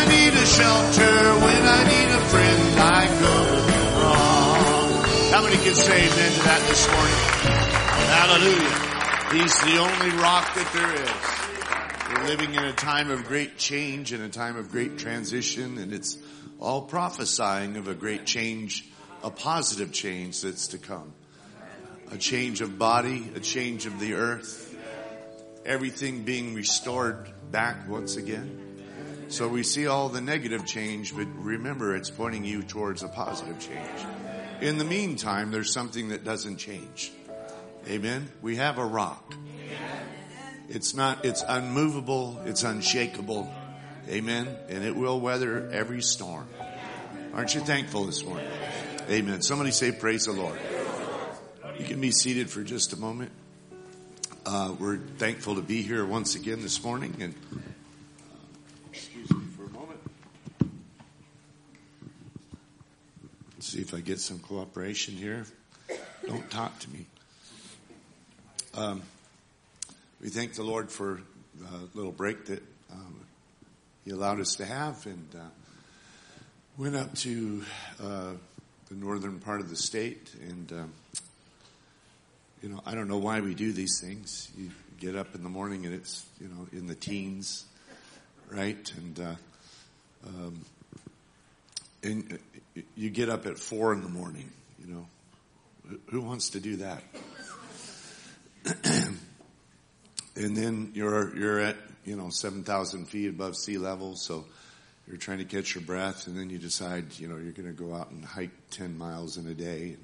I need a shelter, when I need a friend, I go wrong. How many can say amen to that this morning? Hallelujah. He's the only rock that there is. We're living in a time of great change and a time of great transition, and it's all prophesying of a great change, a positive change that's to come. A change of body, a change of the earth, everything being restored back once again. So we see all the negative change, but remember, it's pointing you towards a positive change. In the meantime, there's something that doesn't change. Amen? We have a rock. It's unmovable, it's unshakable. Amen? And it will weather every storm. Aren't you thankful this morning? Amen. Somebody say, praise the Lord. You can be seated for just a moment. We're thankful to be here once again this morning. And excuse me for a moment. Let's see if I get some cooperation here. Don't talk to me. We thank the Lord for the little break that He allowed us to have, and went up to the northern part of the state, and I don't know why we do these things. You get up in the morning and it's in the teens, right? And you get up at 4 a.m. Who wants to do that? And then you're at 7,000 feet above sea level, so you're trying to catch your breath, and then you decide you're going to go out and hike 10 miles in a day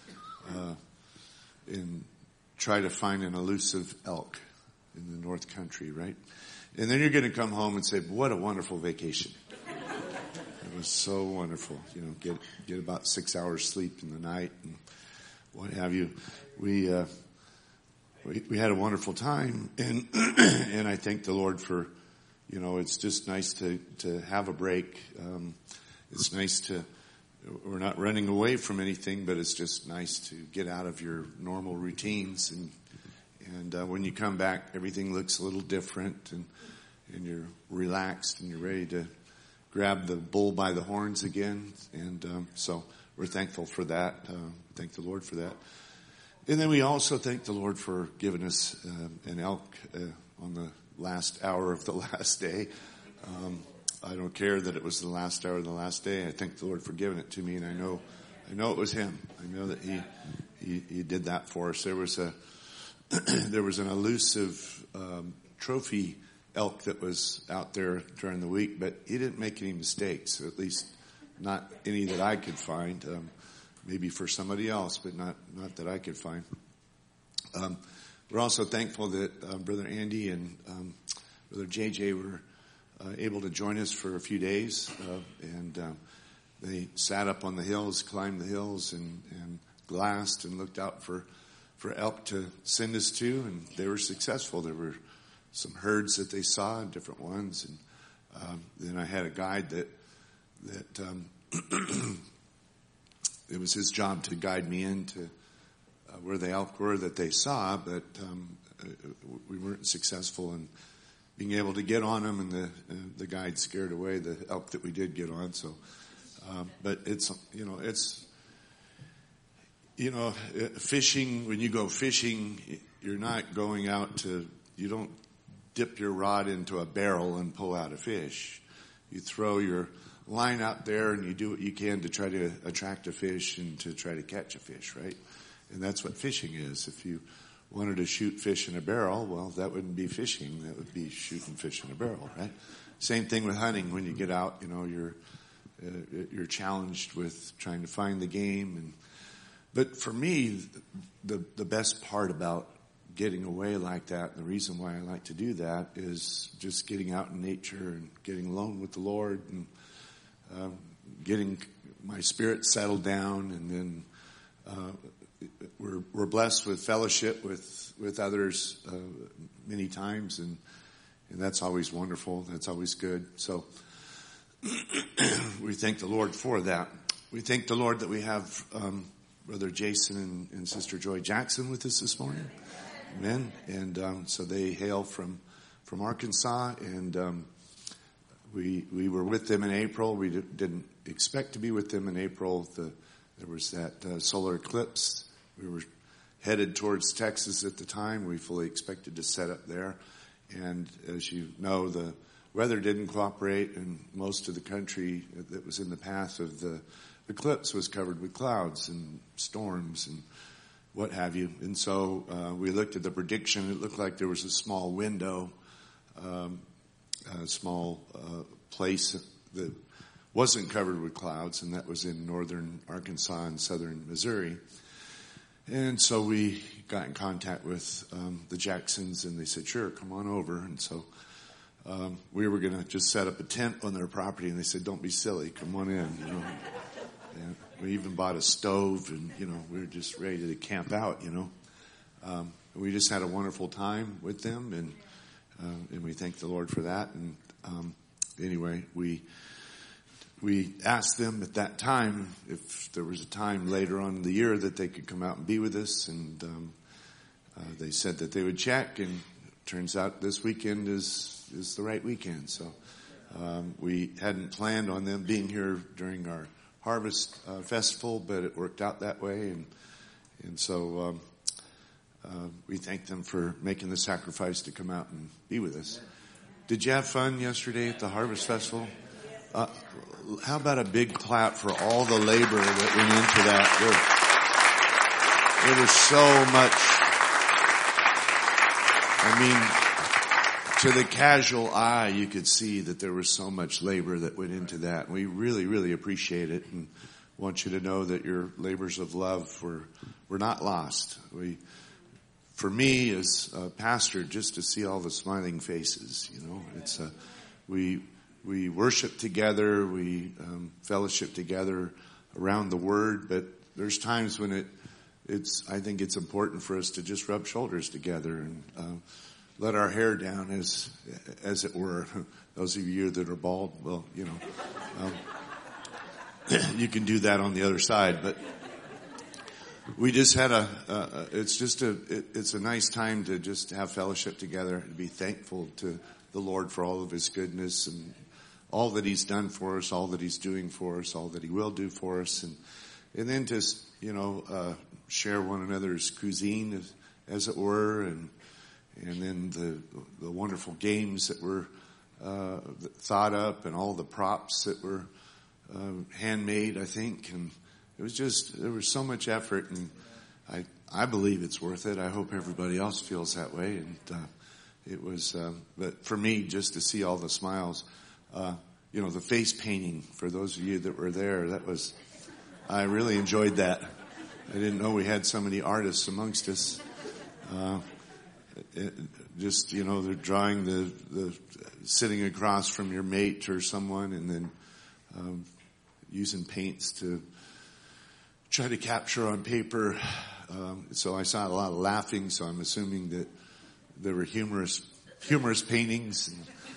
and try to find an elusive elk in the North Country, right? And then you're going to come home and say, "What a wonderful vacation! It was so wonderful." Get about 6 hours sleep in the night and what have you. We had a wonderful time, and and I thank the Lord for, it's just nice to have a break. It's nice we're not running away from anything, but it's just nice to get out of your normal routines, and when you come back, everything looks a little different, and you're relaxed and you're ready to grab the bull by the horns again, and so we're thankful for that. Thank the Lord for that. And then we also thank the Lord for giving us an elk on the last hour of the last day. I don't care that it was the last hour of the last day. I thank the Lord for giving it to me, and I know it was Him. I know that He did that for us. There was an elusive trophy elk that was out there during the week, but he didn't make any mistakes, at least not any that I could find. Maybe for somebody else, but not that I could find. We're also thankful that Brother Andy and Brother JJ were able to join us for a few days, and they sat up on the hills, climbed the hills, and glassed and looked out for elk to send us to, and they were successful. There were some herds that they saw, different ones, and then I had a guide that it was his job to guide me into where the elk were that they saw, but we weren't successful in being able to get on them, and the guide scared away the elk that we did get on. So, but it's fishing. When you go fishing, you're not going out you don't dip your rod into a barrel and pull out a fish. You throw your line out there and you do what you can to try to attract a fish and to try to catch a fish, right? And that's what fishing is. If you wanted to shoot fish in a barrel, well, that wouldn't be fishing. That would be shooting fish in a barrel, right? Same thing with hunting. When you get out, you're challenged with trying to find the game. But for me, the best part about getting away like that, and the reason why I like to do that, is just getting out in nature and getting alone with the Lord, and getting my spirit settled down, and then we're blessed with fellowship with others many times, and that's always wonderful. That's always good. So we thank the Lord for that. We thank the Lord that we have Brother Jason and Sister Joy Jackson with us this morning. Amen. And so they hail from Arkansas, and we were with them in April. We didn't expect to be with them in April. There was that solar eclipse. We were headed towards Texas at the time. We fully expected to set up there. And as you know, the weather didn't cooperate, and most of the country that was in the path of the eclipse was covered with clouds and storms and what have you. And so we looked at the prediction. It looked like there was a small window, a small place that wasn't covered with clouds, and that was in northern Arkansas and southern Missouri. And so we got in contact with the Jacksons, and they said, sure, come on over. And so we were going to just set up a tent on their property, and they said, don't be silly, come on in. You know. And we even bought a stove, and, you know, we were just ready to camp out, you know. We just had a wonderful time with them, and we thank the Lord for that. And anyway, we asked them at that time if there was a time later on in the year that they could come out and be with us, and they said that they would check, and it turns out this weekend is the right weekend. So we hadn't planned on them being here during our Harvest Festival, but it worked out that way, and so we thank them for making the sacrifice to come out and be with us. Did you have fun yesterday at the Harvest Festival? How about a big clap for all the labor that went into that? There was so much. I mean, to the casual eye, you could see that there was so much labor that went into that. We really, really appreciate it, and want you to know that your labors of love were not lost. For me as a pastor, just to see all the smiling faces, you know, it's we worship together, we fellowship together around the Word, but there's times when I think it's important for us to just rub shoulders together and let our hair down, as it were. Those of you that are bald, well, you know, you can do that on the other side. But we just had it's a nice time to just have fellowship together and be thankful to the Lord for all of His goodness and all that He's done for us, all that He's doing for us, all that He will do for us, and then just, you know, share one another's cuisine, as it were, and then the wonderful games that were thought up, and all the props that were handmade, I think, and there was so much effort, and I believe it's worth it. I hope everybody else feels that way, and it was, but for me, just to see all the smiles, you know, the face painting, for those of you that were there, I really enjoyed that. I didn't know we had so many artists amongst us. Just, you know, they're drawing the sitting across from your mate or someone, and then using paints to try to capture on paper. So I saw a lot of laughing, so I'm assuming that there were humorous paintings,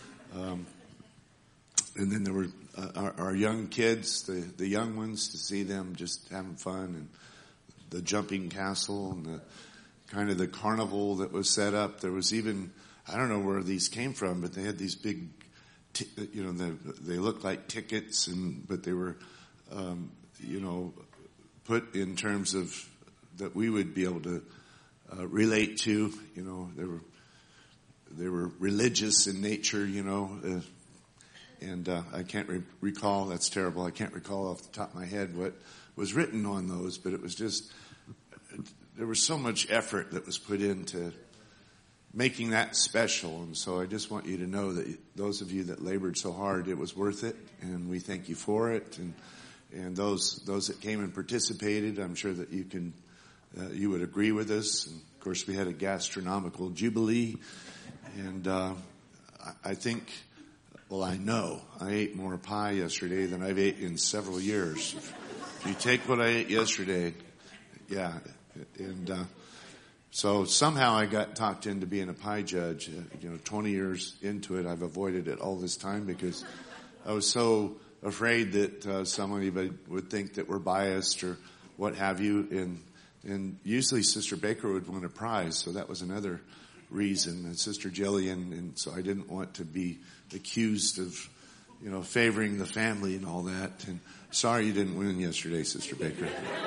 and then there were our young kids, the young ones, to see them just having fun, and the jumping castle, and the kind of the carnival that was set up. There was even, I don't know where these came from, but they had these big, you know, they looked like tickets, but they were, you know, put in terms of that we would be able to relate to. You know, they were religious in nature, you know, and I can't recall. That's terrible. I can't recall off the top of my head what was written on those, but it was just, there was so much effort that was put into making that special. And so I just want you to know that those of you that labored so hard, it was worth it, and we thank you for it. And those that came and participated, I'm sure that you would agree with us. And of course, we had a gastronomical jubilee, and I think, well, I know I ate more pie yesterday than I've ate in several years. If you take what I ate yesterday, yeah. And so somehow I got talked into being a pie judge. 20 years into it, I've avoided it all this time because I was so afraid that somebody would think that we're biased or what have you. And usually Sister Baker would win a prize, so that was another reason. And Sister Jillian, and so I didn't want to be accused of favoring the family and all that. And sorry you didn't win yesterday, Sister Baker.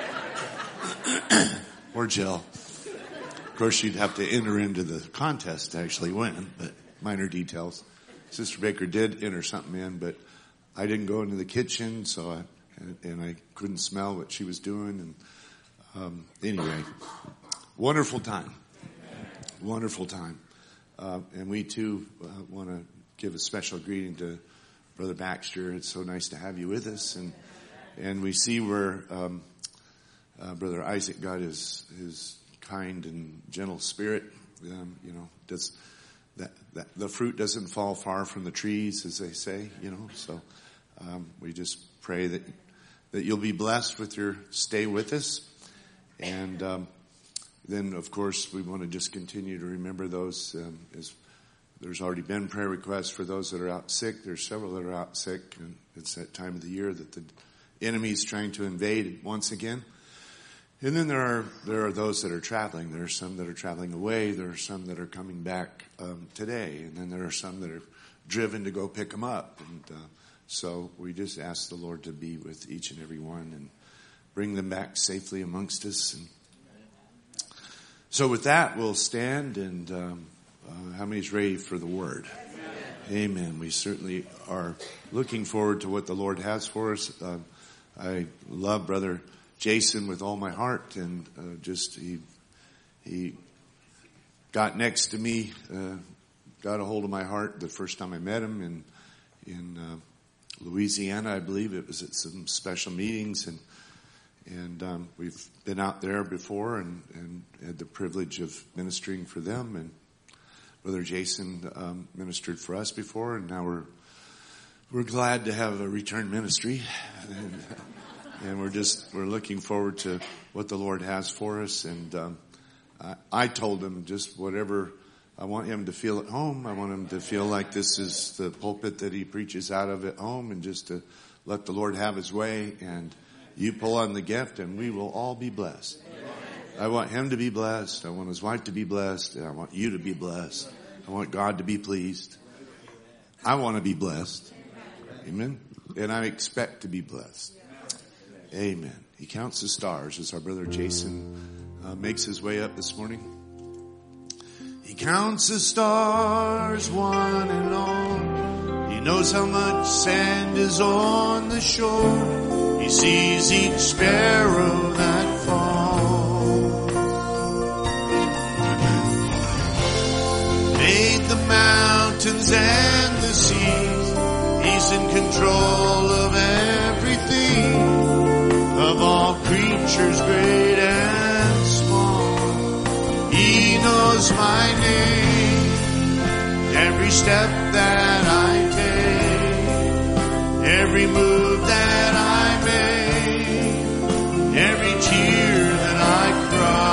Or Jill. Of course, you'd have to enter into the contest to actually win, but minor details. Sister Baker did enter something in, but I didn't go into the kitchen, so I couldn't smell what she was doing. And anyway, wonderful time. Wonderful time. And we too want to give a special greeting to Brother Baxter. It's so nice to have you with us. And we see where Brother Isaac got his kind and gentle spirit. Does that the fruit doesn't fall far from the trees, as they say. So we just pray that you'll be blessed with your stay with us. And then, of course, we want to just continue to remember those. As there's already been prayer requests for those that are out sick. There's several that are out sick, and it's that time of the year that the enemy is trying to invade once again. And then there are those that are traveling. There are some that are traveling away. There are some that are coming back today, and then there are some that are driven to go pick them up. And so we just ask the Lord to be with each and every one and bring them back safely amongst us. And so with that, we'll stand. And how many's ready for the word? Amen. We certainly are looking forward to what the Lord has for us. I love Brother Jason with all my heart, and he got next to me, got a hold of my heart the first time I met him in Louisiana, I believe. It was at some special meetings, and we've been out there before and had the privilege of ministering for them. And Brother Jason ministered for us before, and now we're glad to have a return ministry. And we're looking forward to what the Lord has for us. And I told him just whatever I want him to feel at home. I want him to feel like this is the pulpit that he preaches out of at home, and just to let the Lord have his way. And you pull on the gift, and we will all be blessed. I want him to be blessed. I want his wife to be blessed. And I want you to be blessed. I want God to be pleased. I want to be blessed. Amen. And I expect to be blessed. Amen. He counts the stars as our brother Jason makes his way up this morning. He counts the stars, one and all. He knows how much sand is on the shore. He sees each sparrow that falls. Made the mountains and the seas. He's in control of everything. Of all creatures great and small, he knows my name. Every step that I take, every move that I make, every tear that I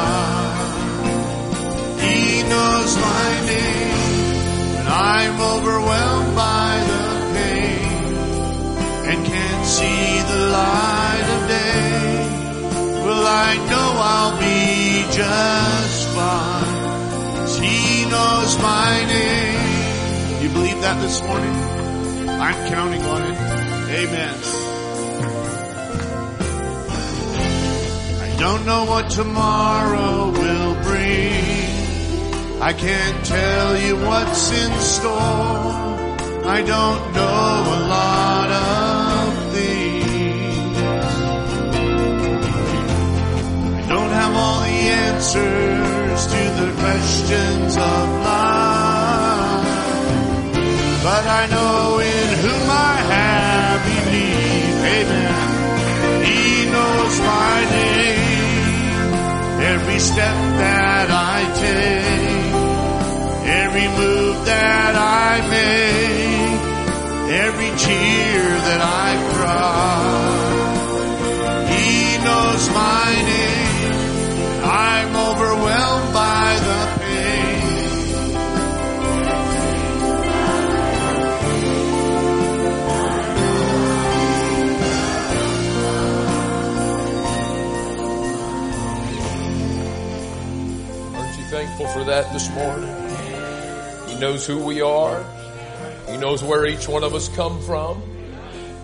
cry, he knows my name. When I'm overwhelmed by the pain and can't see the light of day, well, I know I'll be just fine, 'cause he knows my name. You believe that this morning? I'm counting on it. Amen. I don't know what tomorrow will bring. I can't tell you what's in store. I don't know a lot of things. I don't have all the answers to the questions of life, but I know in whom I have believed. Amen. He knows my name. Every step that I take, every move that I make, every tear that I cry, he knows my name. I'm overwhelmed by the pain. Aren't you thankful for that this morning? He knows who we are. He knows where each one of us come from.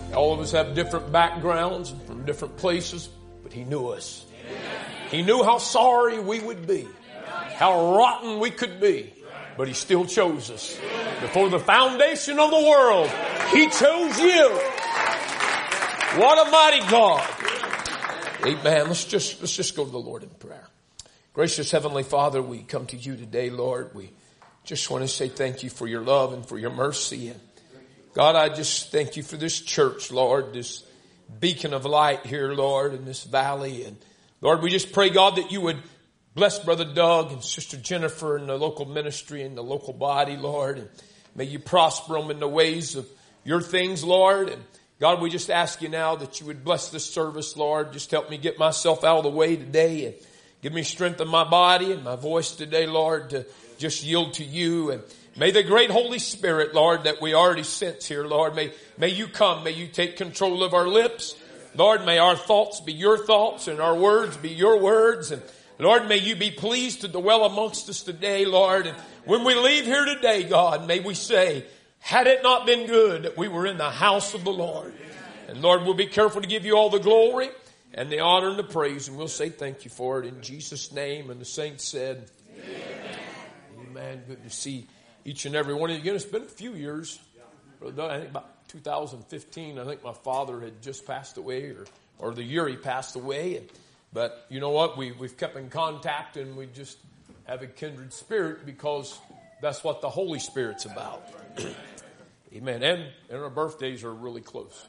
All of us have different backgrounds from different places, but He knew us. He knew how sorry we would be, how rotten we could be, but He still chose us. Before the foundation of the world, He chose you. What a mighty God. Amen. Let's just go to the Lord in prayer. Gracious Heavenly Father, we come to you today, Lord. We just want to say thank you for your love and for your mercy. And God, I just thank you for this church, Lord, this beacon of light here, Lord, in this valley. And Lord, we just pray, God, that you would bless Brother Doug and Sister Jennifer and the local ministry and the local body, Lord. And may you prosper them in the ways of your things, Lord. And God, we just ask you now that you would bless this service, Lord. Just help me get myself out of the way today and give me strength in my body and my voice today, Lord, to just yield to you. And may the great Holy Spirit, Lord, that we already sense here, Lord, may you come. May you take control of our lips. Lord, may our thoughts be your thoughts and our words be your words. And Lord, may you be pleased to dwell amongst us today, Lord. And when we leave here today, God, may we say, had it not been good that we were in the house of the Lord. And Lord, we'll be careful to give you all the glory and the honor and the praise. And we'll say thank you for it in Jesus' name. And the saints said, Amen. Amen. Good to see each and every one of you again. It's been a few years. I think about 2015, I think my father had just passed away, or the year he passed away. But you know what? We've kept in contact, and we just have a kindred spirit because that's what the Holy Spirit's about. Amen. And our birthdays are really close.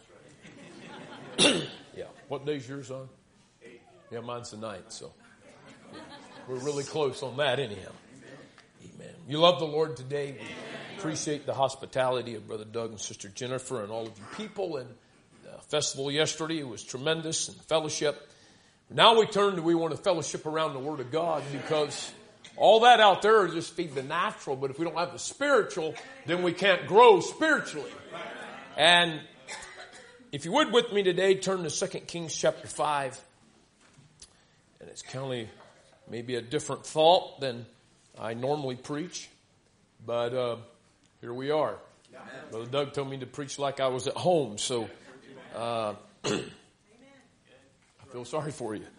Yeah. What day's yours on? Yeah, mine's the 9th, so yeah. We're really close on that anyhow. Amen. You love the Lord today. We appreciate the hospitality of Brother Doug and Sister Jennifer and all of you people. And the festival yesterday was tremendous, and fellowship. Now we want to fellowship around the Word of God, because all that out there is just feed the natural. But if we don't have the spiritual, then we can't grow spiritually. And if you would with me today, turn to 2 Kings chapter 5. And it's kind of maybe a different thought than I normally preach. But here we are. Brother Doug told me to preach like I was at home. So I feel sorry for you.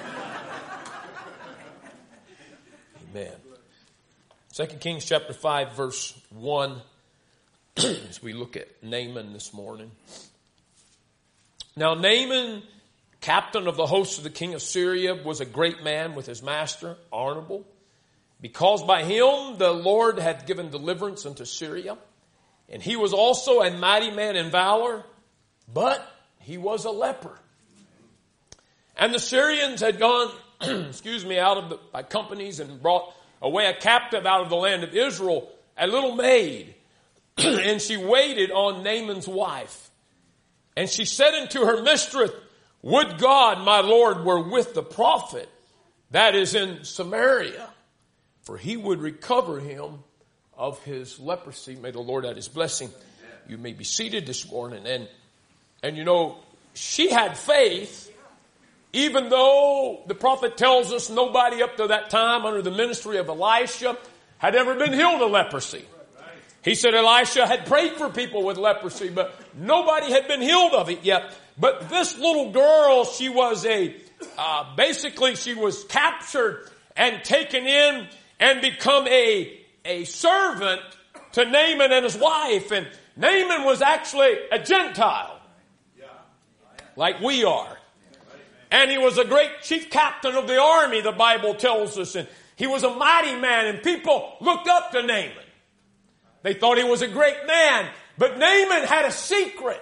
Amen. 2 Kings chapter 5 verse 1 as we look at Naaman this morning. Now Naaman, captain of the host of the king of Syria, was a great man with his master, honorable, because by him the Lord had given deliverance unto Syria. And he was also a mighty man in valor, but he was a leper. And the Syrians had gone, by companies and brought away a captive out of the land of Israel, a little maid. And she waited on Naaman's wife. And she said unto her mistress, would God, my Lord, were with the prophet that is in Samaria, for he would recover him of his leprosy. May the Lord add his blessing. You may be seated this morning. And you know, she had faith, even though the prophet tells us nobody up to that time under the ministry of Elisha had ever been healed of leprosy. He said Elisha had prayed for people with leprosy, but nobody had been healed of it yet. But this little girl, she was she was captured and taken in and become a servant to Naaman and his wife. And Naaman was actually a Gentile, like we are. And he was a great chief captain of the army, the Bible tells us. And he was a mighty man, and people looked up to Naaman. They thought he was a great man. But Naaman had a secret.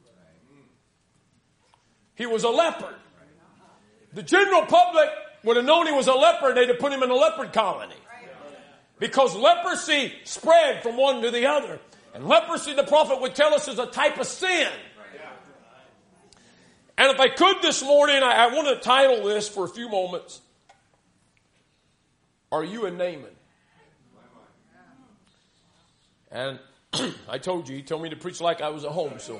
He was a leper. The general public would have known he was a leper. They'd have put him in a leopard colony. Because leprosy spread from one to the other. And leprosy, the prophet would tell us, is a type of sin. And if I could this morning, I want to title this for a few moments, Are You a Naaman? And I told you, he told me to preach like I was at home, so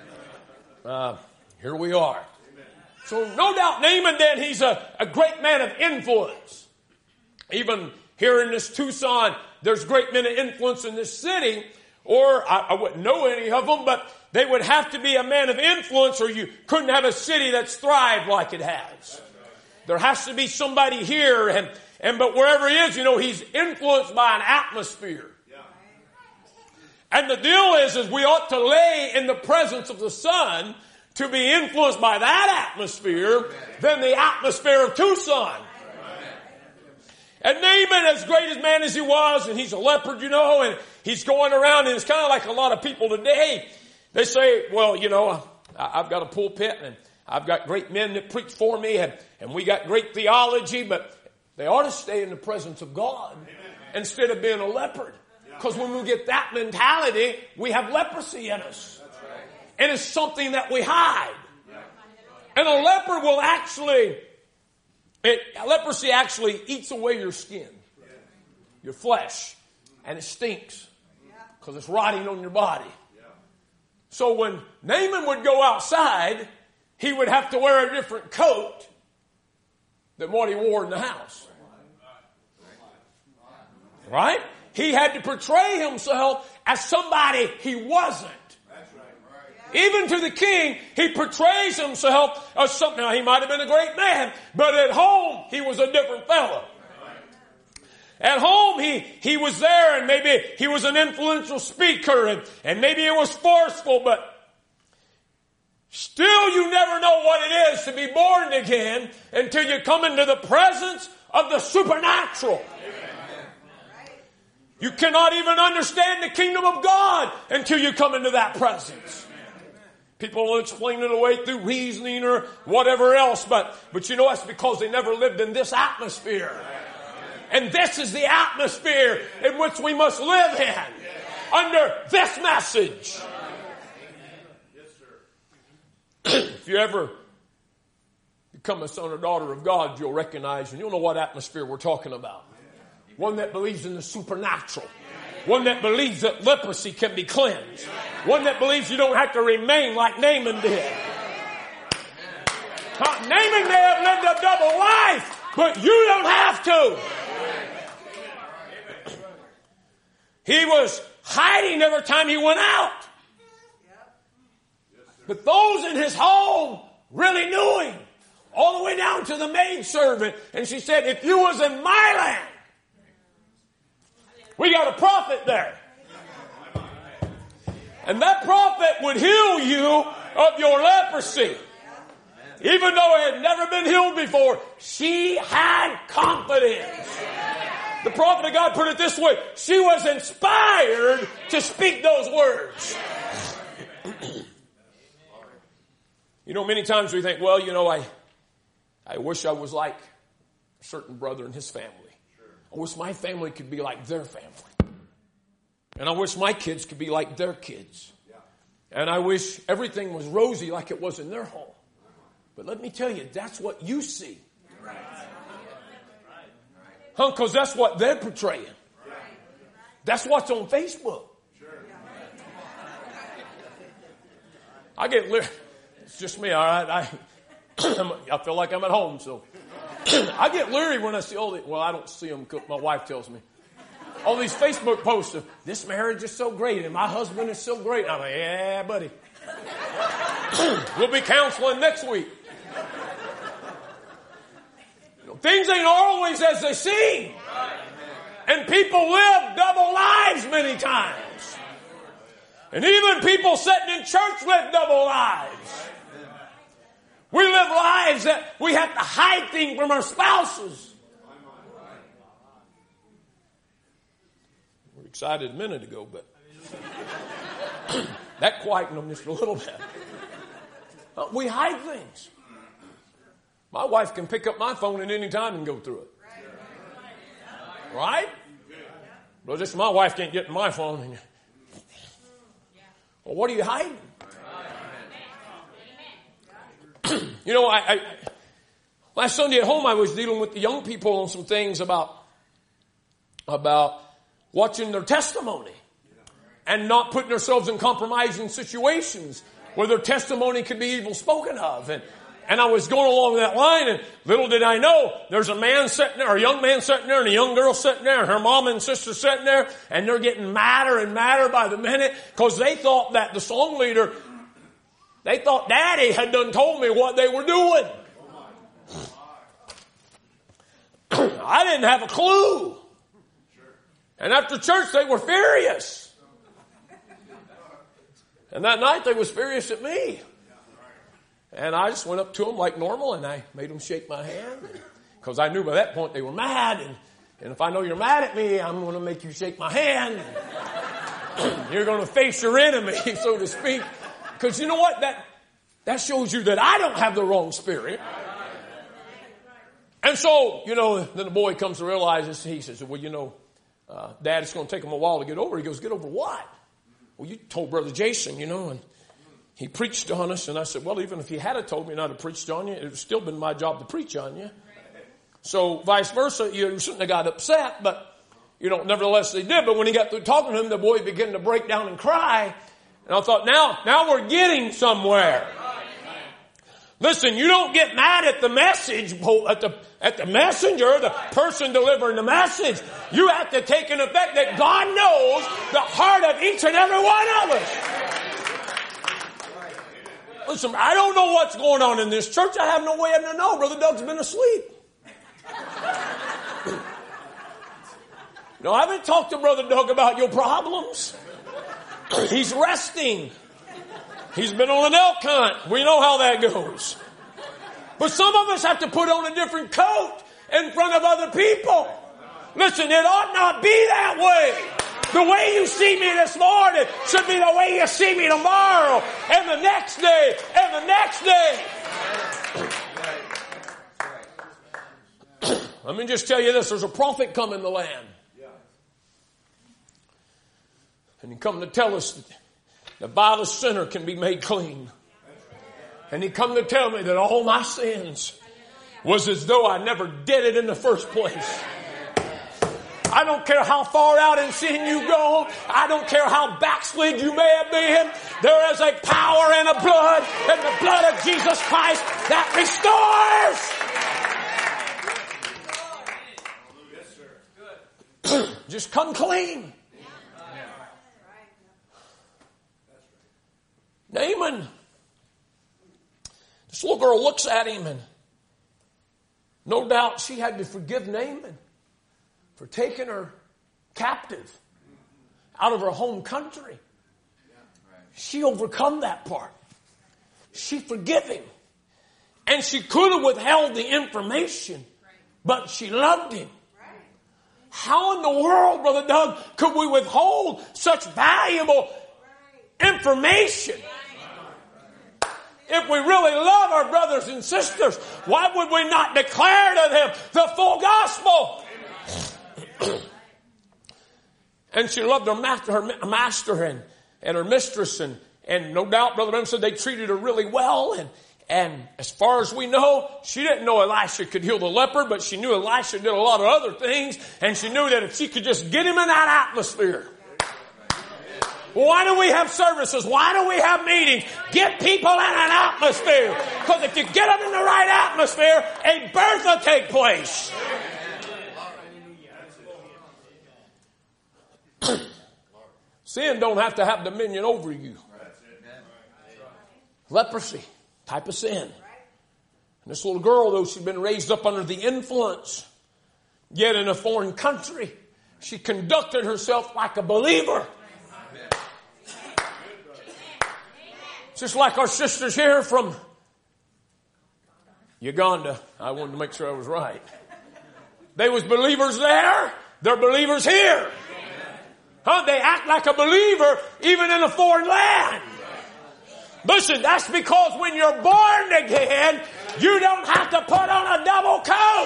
here we are. So no doubt Naaman then, he's a great man of influence. Even here in this Tucson, there's great men of influence in this city. or I wouldn't know any of them, but they would have to be a man of influence, or you couldn't have a city that's thrived like it has. There has to be somebody here, but wherever he is, he's influenced by an atmosphere. And the deal is we ought to lay in the presence of the Son to be influenced by that atmosphere than the atmosphere of Tucson. And Naaman, as great as man as he was, and he's a leopard, and he's going around, and it's kind of like a lot of people today. They say, well, I've got a pulpit, and I've got great men that preach for me, and we got great theology, but they ought to stay in the presence of God instead of being a leopard. Because when we get that mentality, we have leprosy in us. And it's something that we hide. And a leopard will leprosy actually eats away your skin, your flesh, and it stinks because it's rotting on your body. So when Naaman would go outside, he would have to wear a different coat than what he wore in the house. Right? He had to portray himself as somebody he wasn't. Even to the king, he portrays himself as something. Now, he might have been a great man, but at home, he was a different fellow. At home, he was there, and maybe he was an influential speaker, and maybe it was forceful, but still you never know what it is to be born again until you come into the presence of the supernatural. You cannot even understand the kingdom of God until you come into that presence. People will explain it away through reasoning or whatever else, but that's because they never lived in this atmosphere. And this is the atmosphere in which we must live in, under this message. If you ever become a son or daughter of God, you'll recognize and you'll know what atmosphere we're talking about. One that believes in the supernatural. One that believes that leprosy can be cleansed. One that believes you don't have to remain like Naaman did. Naaman may have lived a double life, but you don't have to. He was hiding every time he went out. But those in his home really knew him. All the way down to the maidservant. And she said, if you was in my land, we got a prophet there. And that prophet would heal you of your leprosy. Even though it had never been healed before, she had confidence. The prophet of God put it this way. She was inspired to speak those words. Many times we think, well, I wish I was like a certain brother and his family. I wish my family could be like their family. And I wish my kids could be like their kids. And I wish everything was rosy like it was in their home. But let me tell you, that's what you see. Because that's what they're portraying. That's what's on Facebook. I get leery. It's just me, all right? I feel like I'm at home, so I get leery when I see all the, well, I don't see them. My wife tells me. All these Facebook posts of, this marriage is so great and my husband is so great. I'm like, yeah, buddy. We'll be counseling next week. Things ain't always as they seem. And people live double lives many times. And even people sitting in church live double lives. We live lives that we have to hide things from our spouses. We were excited a minute ago, but that quietened them just a little bit. We hide things. My wife can pick up my phone at any time and go through it. Right? Well, just my wife can't get in my phone. Well, what are you hiding? Last Sunday at home I was dealing with the young people on some things about watching their testimony and not putting themselves in compromising situations where their testimony could be evil spoken of. And I was going along that line, and little did I know, there's a man sitting there, or a young man sitting there, and a young girl sitting there, and her mom and sister sitting there, and they're getting madder and madder by the minute, because they thought that the song leader, they thought Daddy had done told me what they were doing. I didn't have a clue. And after church, they were furious. And that night, they was furious at me. And I just went up to them like normal, and I made them shake my hand. Because I knew by that point they were mad. And if I know you're mad at me, I'm going to make you shake my hand. You're going to face your enemy, so to speak. Because you know what? That shows you that I don't have the wrong spirit. And so, then the boy comes to realize this. He says, well, Dad, it's going to take him a while to get over. He goes, get over what? Well, you told Brother Jason, and he preached on us. And I said, well, even if he had told me not to preach on you, it would have still been my job to preach on you. So vice versa, you shouldn't have got upset, but, nevertheless they did. But when he got through talking to him, the boy began to break down and cry. And I thought, now we're getting somewhere. Listen, you don't get mad at the message, at the messenger, the person delivering the message. You have to take an effect that God knows the heart of each and every one of us. Listen, I don't know what's going on in this church. I have no way to know. Brother Doug's been asleep. No, I haven't talked to Brother Doug about your problems. He's resting. He's been on an elk hunt. We know how that goes. But some of us have to put on a different coat in front of other people. Listen, it ought not be that way. The way you see me this morning should be the way you see me tomorrow and the next day and the next day. Let me just tell you this. There's a prophet coming in the land. And he come to tell us that the vilest sinner can be made clean. And he come to tell me that all my sins was as though I never did it in the first place. I don't care how far out in sin you go. I don't care how backslid you may have been. There is a power and a blood in the blood of Jesus Christ that restores. Just come clean. Naaman. This little girl looks at him, and no doubt she had to forgive Naaman for taking her captive out of her home country. She overcome that part. She forgive him. And she could have withheld the information, but she loved him. How in the world, Brother Doug, could we withhold such valuable information? If we really love our brothers and sisters, why would we not declare to them the full gospel? And she loved her master and her mistress, and no doubt Brother Branham said they treated her really well. And as far as we know, she didn't know Elisha could heal the leper, but she knew Elisha did a lot of other things, and she knew that if she could just get him in that atmosphere. Why do we have services? Why do we have meetings? Get people in an atmosphere. Because if you get them in the right atmosphere, a birth will take place. Sin don't have to have dominion over you. Leprosy, type of sin. And this little girl, though she'd been raised up under the influence, yet in a foreign country, she conducted herself like a believer. Just like our sisters here from Uganda. I wanted to make sure I was right. They was believers there. They're believers here. They act like a believer even in a foreign land. Listen, that's because when you're born again, you don't have to put on a double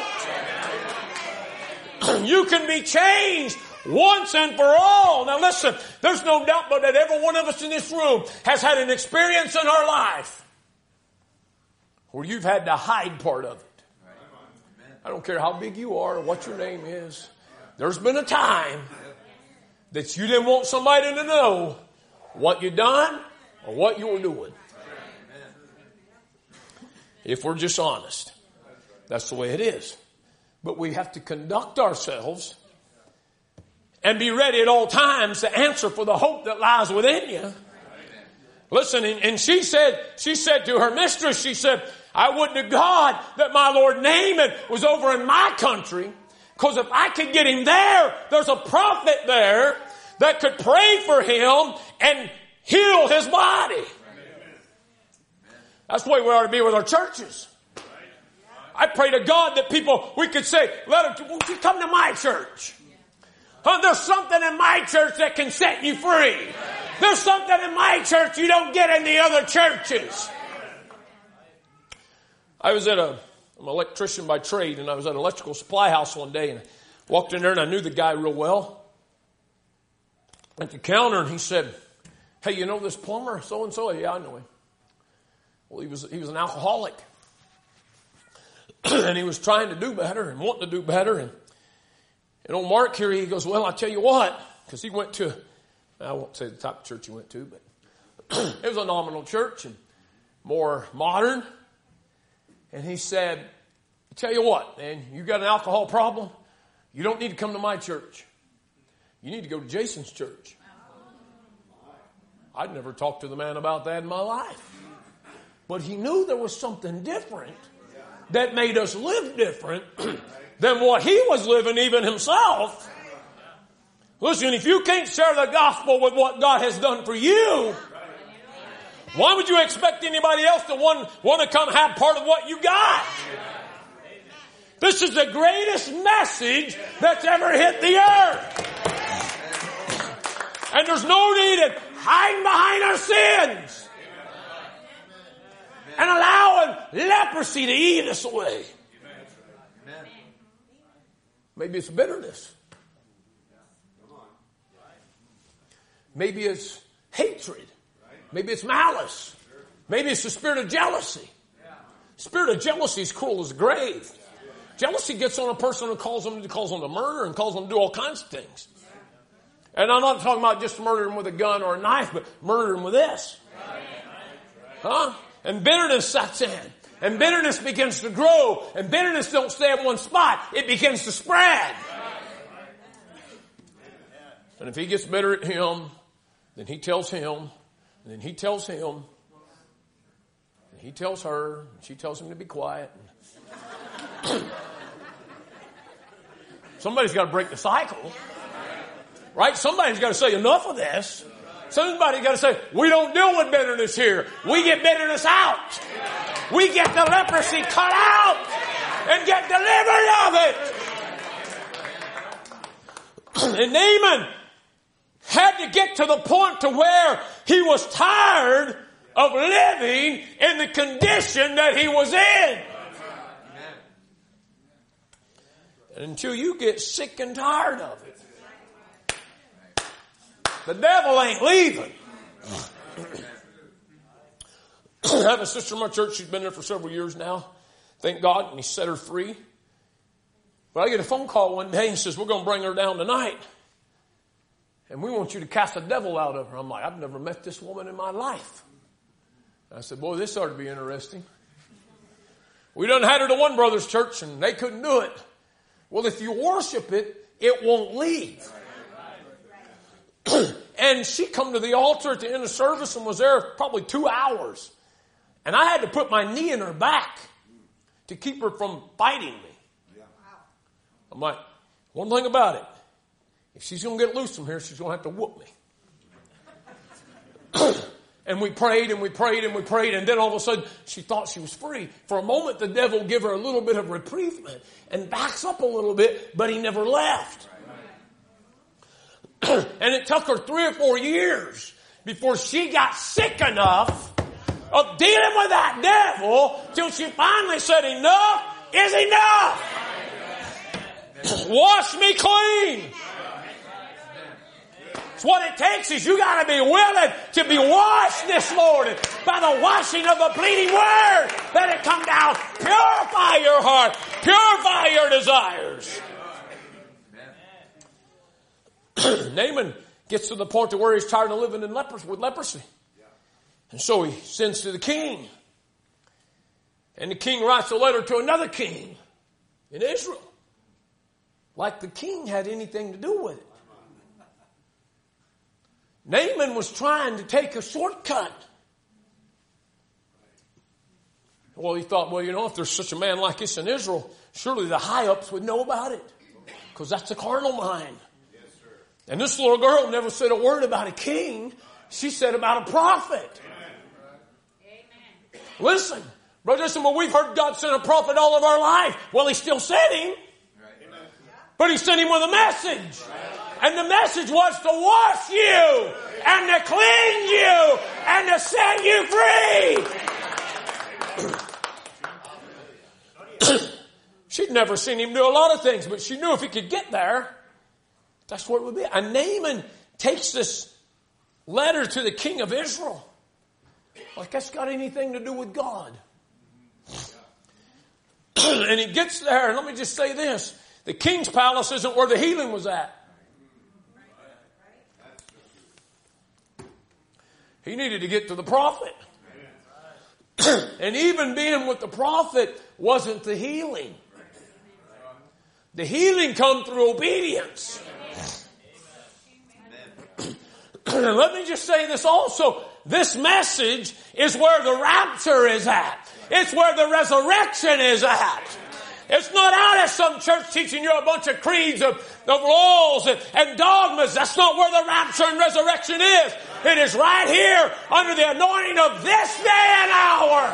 coat. You can be changed once and for all. Now listen, there's no doubt but that every one of us in this room has had an experience in our life where you've had to hide part of it. I don't care how big you are or what your name is. There's been a time that you didn't want somebody to know what you done or what you were doing. If we're just honest. That's the way it is. But we have to conduct ourselves and be ready at all times to answer for the hope that lies within you. Listen, and she said to her mistress, she said, I would to God that my Lord Naaman was over in my country, because if I could get him there, there's a prophet there that could pray for him and heal his body. That's the way we ought to be with our churches. I pray to God that we could say, won't you come to my church? There's something in my church that can set you free. There's something in my church you don't get in the other churches. I'm an electrician by trade, and I was at an electrical supply house one day, and I walked in there, and I knew the guy real well. At the counter, and he said, hey, you know this plumber, so-and-so? Yeah, I know him. Well, he was an alcoholic. And he was trying to do better and wanting to do better. And old Mark here, he goes, well, I'll tell you what, because he went to, I won't say the type of church he went to, but it was a nominal church and more modern. And he said, I'll tell you what, man, you got an alcohol problem, you don't need to come to my church. You need to go to Jason's church. I'd never talked to the man about that in my life. But he knew there was something different that made us live different than what he was living even himself. Listen, if you can't share the gospel with what God has done for you, why would you expect anybody else to want to come have part of what you got? This is the greatest message that's ever hit the earth. And there's no need in hiding behind our sins and allowing leprosy to eat us away. Maybe it's bitterness. Maybe it's hatred. Maybe it's malice. Maybe it's the spirit of jealousy. Spirit of jealousy is cruel as the grave. Jealousy gets on a person and calls them to murder and calls them to do all kinds of things. And I'm not talking about just murdering with a gun or a knife, but murdering with this. Huh? And bitterness sets in. And bitterness begins to grow. And bitterness don't stay in one spot. It begins to spread. And if he gets bitter at him, then he tells him, and then he tells him, and he tells her, and she tells him to be quiet. Somebody's got to break the cycle. Right? Somebody's got to say enough of this. Somebody's got to say, we don't deal with bitterness here. We get bitterness out. We get the leprosy cut out and get delivered of it. And Naaman had to get to the point to where he was tired of living in the condition that he was in. And until you get sick and tired of it, the devil ain't leaving. I have a sister in my church. She's been there for several years now. Thank God. And he set her free. But I get a phone call one day and says, we're going to bring her down tonight. And we want you to cast the devil out of her. I'm like, I've never met this woman in my life. I said, boy, this ought to be interesting. We done had her to one brother's church and they couldn't do it. Well, if you worship it, it won't leave. And she come to the altar at the end of service and was there probably 2 hours. And I had to put my knee in her back to keep her from biting me. I'm like, one thing about it, if she's going to get loose from here, she's going to have to whoop me. And we prayed and we prayed and we prayed. And then all of a sudden, she thought she was free. For a moment, the devil gave her a little bit of reprieve and backs up a little bit, but he never left. And it took her 3 or 4 years before she got sick enough of dealing with that devil till she finally said, enough is enough. Wash me clean. So what it takes is you got to be willing to be washed this morning by the washing of the pleading word. Let it come down. Purify your heart. Purify your desires. Naaman gets to the point to where he's tired of living in leprosy. And so he sends to the king. And the king writes a letter to another king in Israel. Like the king had anything to do with it. Naaman was trying to take a shortcut. Well, he thought, well, if there's such a man like this in Israel, surely the high-ups would know about it. Because that's a carnal mind. Yes, sir. And this little girl never said a word about a king. She said about a prophet. Amen. Listen, brother, well, we've heard God send a prophet all of our life. Well, he still sent him. But he sent him with a message. And the message was to wash you and to cleanse you and to set you free. She'd never seen him do a lot of things, but she knew if he could get there, that's what it would be. And Naaman takes this letter to the king of Israel. Like that's got anything to do with God. And he gets there, and let me just say this. The king's palace isn't where the healing was at. He needed to get to the prophet. And even being with the prophet wasn't the healing. The healing come through obedience. Let me just say this also. This message is where the rapture is at. It's where the resurrection is at. It's not out at some church teaching you a bunch of creeds of laws and dogmas. That's not where the rapture and resurrection is. It is right here under the anointing of this day and hour.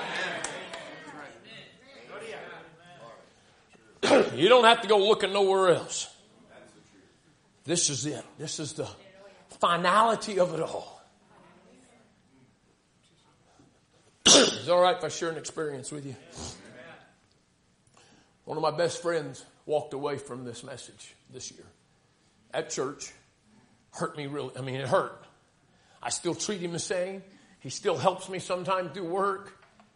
You don't have to go looking nowhere else. This is it. This is the finality of it all. Is it all right if I share an experience with you? One of my best friends walked away from this message this year at church. Hurt me really. It hurt. I still treat him the same. He still helps me sometimes do work.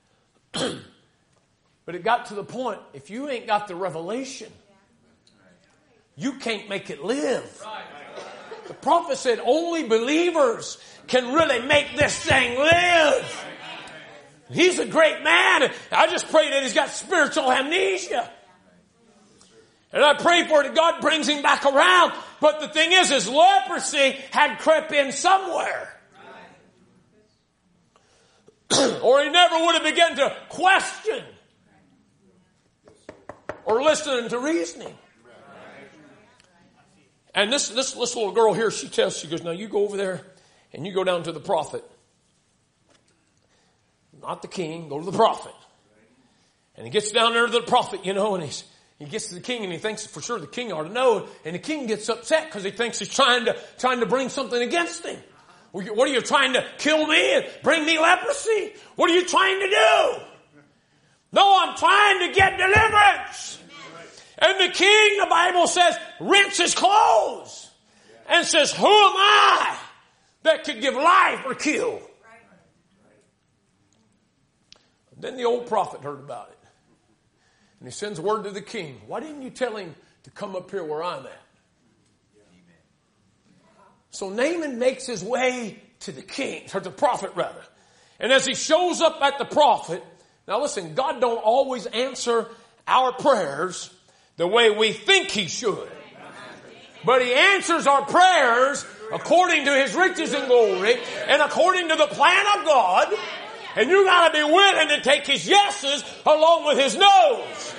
But it got to the point, if you ain't got the revelation, you can't make it live. The prophet said only believers can really make this thing live. He's a great man. I just pray that he's got spiritual amnesia. And I pray for it that God brings him back around. But the thing is, his leprosy had crept in somewhere. Or he never would have begun to question or listen to reasoning. And this little girl here, she goes, now you go over there and you go down to the prophet. Not the king, go to the prophet. And he gets down there to the prophet, and he gets to the king and he thinks for sure the king ought to know. And the king gets upset because he thinks he's trying to bring something against him. What are you trying to kill me and bring me leprosy? What are you trying to do? No, I'm trying to get deliverance. And the king, the Bible says, rents his clothes and says, who am I that could give life or kill? Then the old prophet heard about it. And he sends word to the king. Why didn't you tell him to come up here where I'm at? So Naaman makes his way to the king, or the prophet rather. And as he shows up at the prophet, now listen, God don't always answer our prayers the way we think he should. But he answers our prayers according to his riches and glory and according to the plan of God. And you got to be willing to take his yeses along with his no's.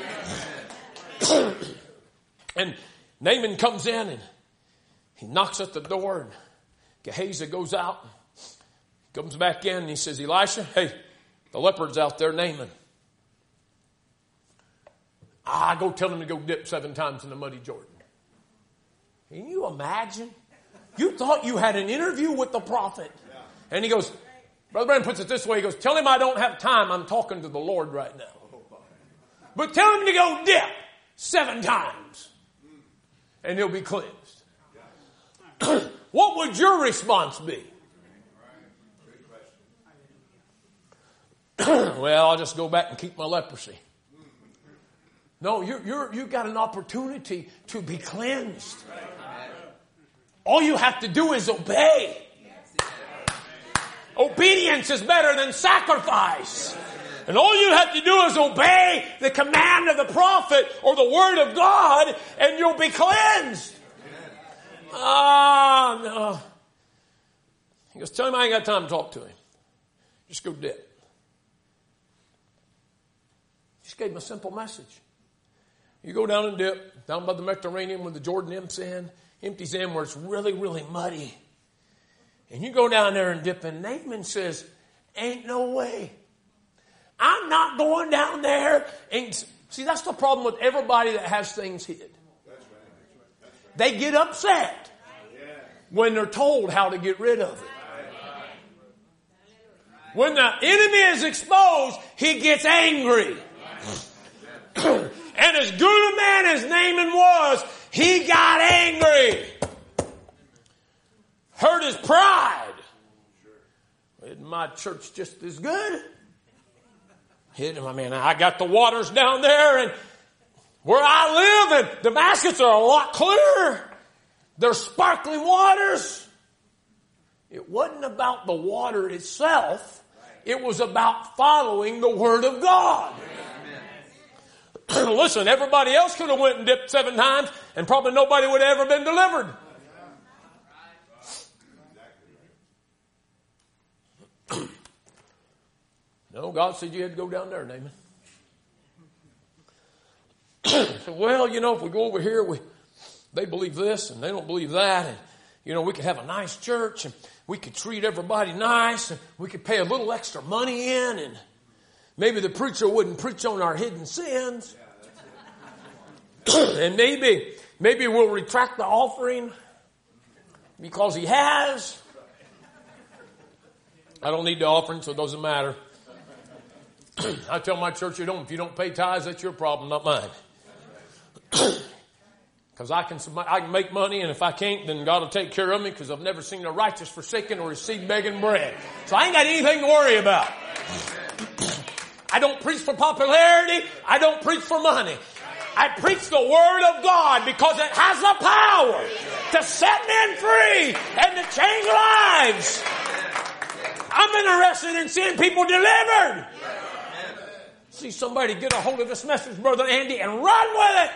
And Naaman comes in and he knocks at the door, and Gehazi goes out, comes back in, and he says, Elisha, hey, the leopard's out there, Naaman. Go tell him to go dip 7 times in the muddy Jordan. Can you imagine? You thought you had an interview with the prophet. And he goes, Brother Branham puts it this way, he goes, tell him I don't have time, I'm talking to the Lord right now. But tell him to go dip 7 times, and he'll be cleansed. What would your response be? Well, I'll just go back and keep my leprosy. No, you've got an opportunity to be cleansed. All you have to do is obey. Obedience is better than sacrifice. And all you have to do is obey the command of the prophet or the word of God, and you'll be cleansed. No. He goes, tell him I ain't got time to talk to him. Just go dip. Just gave him a simple message. You go down and dip, down by the Mediterranean where the Jordan empties in where it's really, really muddy. And you go down there and dip, and Naaman says, ain't no way. I'm not going down there. And see, that's the problem with everybody that has things hid. They get upset when they're told how to get rid of it. When the enemy is exposed, he gets angry. And as good a man as Naaman was, he got angry. Hurt his pride. Isn't my church just as good? I mean, I got the waters down there, and where I live in Damascus are a lot clearer. They're sparkling waters. It wasn't about the water itself. It was about following the Word of God. Listen, everybody else could have went and dipped 7 times, and probably nobody would have ever been delivered. No, God said you had to go down there, Naaman. So, well, if we go over here, they believe this and they don't believe that. And, we could have a nice church and we could treat everybody nice and we could pay a little extra money in, and maybe the preacher wouldn't preach on our hidden sins. And maybe we'll retract the offering because he has. I don't need the offering, so it doesn't matter. I tell my church, if you don't pay tithes, that's your problem, not mine. Because I can make money, and if I can't, then God will take care of me, because I've never seen the righteous forsaken or his seed begging bread. So I ain't got anything to worry about. I don't preach for popularity. I don't preach for money. I preach the Word of God because it has the power to set men free and to change lives. I'm interested in seeing people delivered. See somebody get a hold of this message, Brother Andy, and run with it.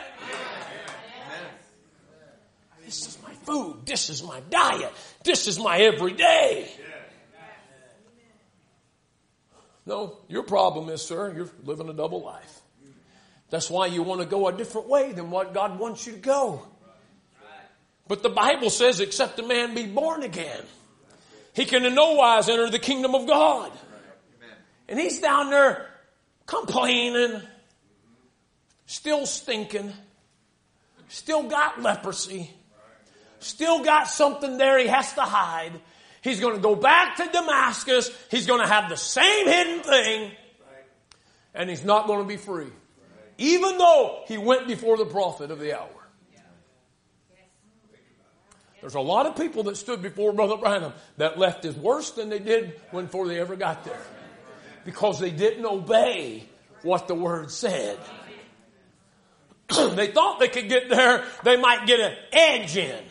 This is my food. This is my diet. This is my everyday. No, your problem is, sir, you're living a double life. That's why you want to go a different way than what God wants you to go. But the Bible says, except a man be born again, he can in no wise enter the kingdom of God. And he's down there complaining, still stinking, still got leprosy, still got something there he has to hide. He's going to go back to Damascus. He's going to have the same hidden thing, and he's not going to be free. Even though he went before the prophet of the hour. There's a lot of people that stood before Brother Branham that left as worse than they did before they ever got there. Because they didn't obey what the Word said. They thought they could get there, they might get an edge in.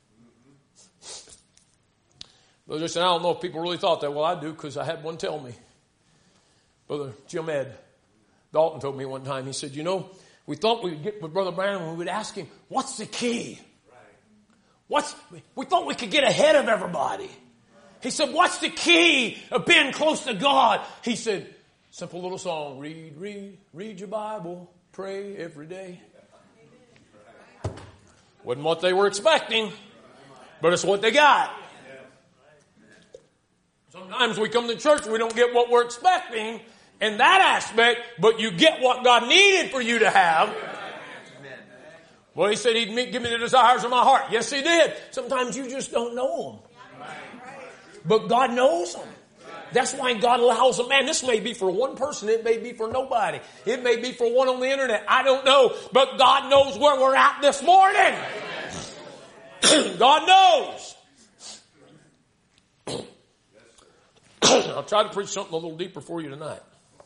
But I don't know if people really thought that. Well, I do, because I had one tell me. Brother Jim Ed Dalton told me one time, he said, we thought we'd get with Brother Branham and we would ask him, what's the key? We thought we could get ahead of everybody. He said, what's the key of being close to God? He said, simple little song, read your Bible, pray every day. Wasn't what they were expecting, but it's what they got. Sometimes we come to church and we don't get what we're expecting in that aspect, but you get what God needed for you to have. Well, he said he'd give me the desires of my heart. Yes, he did. Sometimes you just don't know them. But God knows them. That's why God allows them. Man, this may be for one person. It may be for nobody. It may be for one on the internet. I don't know. But God knows where we're at this morning. God knows. I'll try to preach something a little deeper for you tonight.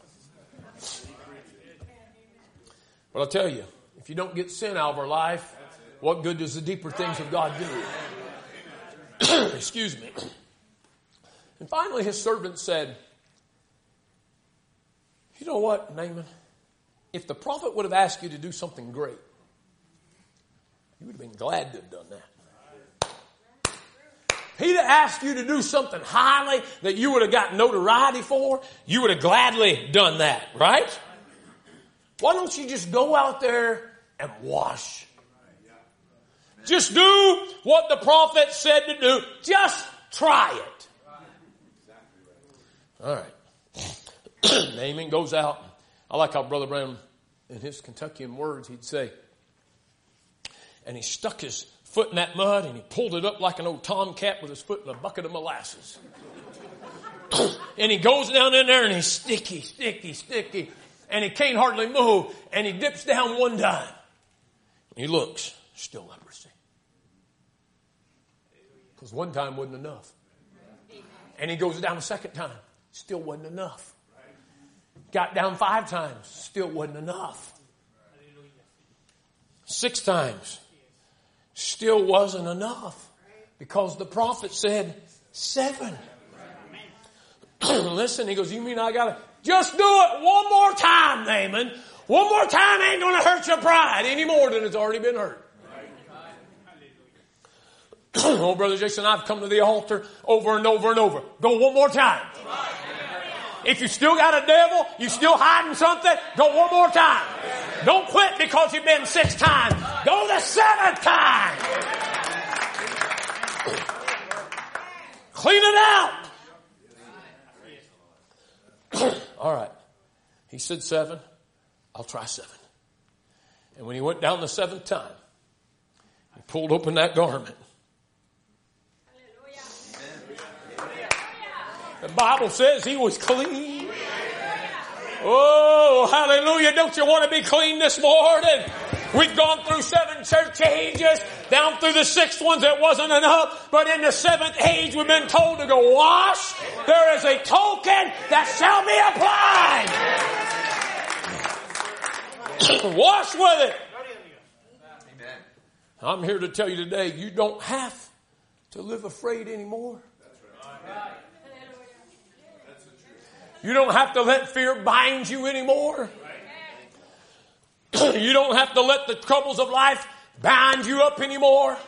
But I'll tell you, if you don't get sin out of our life, what good does the deeper things of God do? Excuse me. And finally his servant said, You know what, Naaman? If the prophet would have asked you to do something great, you would have been glad to have done that. He'd have asked you to do something highly that you would have got notoriety for. You would have gladly done that, right? Why don't you just go out there and wash? Just do what the prophet said to do. Just try it. All right. Naaman goes out. I like how Brother Branham, in his Kentuckian words, he'd say, and he stuck his foot in that mud and he pulled it up like an old tomcat with his foot in a bucket of molasses. And he goes down in there and he's sticky. And he can't hardly move. And he dips down one time. He looks, still leprosy. Because one time wasn't enough. And he goes down a second time. Still wasn't enough. Got down 5 times. Still wasn't enough. 6 times. Still wasn't enough. Because the prophet said 7. Listen, he goes, you mean I gotta just do it one more time, Naaman. One more time ain't gonna hurt your pride any more than it's already been hurt. Oh, Brother Jason, I've come to the altar over and over and over. Go one more time. If you still got a devil, you still hiding something, go one more time. Don't quit because you've been 6 times. Go the 7th time. Clean it out. All right. He said 7. I'll try 7. And when he went down the 7th time, he pulled open that garment. The Bible says he was clean. Oh, hallelujah. Don't you want to be clean this morning? We've gone through 7 church ages. Down through the 6th ones it wasn't enough. But in the 7th age we've been told to go wash. There is a token that shall be applied. Wash with it. Amen. I'm here to tell you today, you don't have to live afraid anymore. You don't have to let fear bind you anymore. You don't have to let the troubles of life bind you up anymore.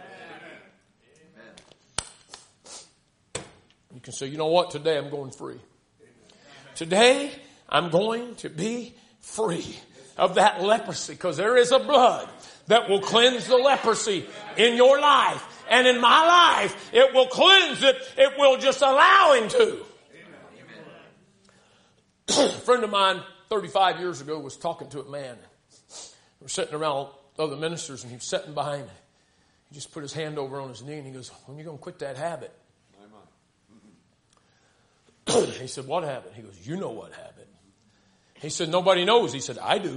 You can say, you know what? Today I'm going free. Today I'm going to be free of that leprosy, because there is a blood that will cleanse the leprosy in your life. And in my life, it will cleanse it. It will just allow him to. A friend of mine 35 years ago was talking to a man. We were sitting around other ministers and he was sitting behind me. He just put his hand over on his knee and he goes, when are you going to quit that habit? He said, what habit? He goes, you know what habit. He said, nobody knows. He said, I do.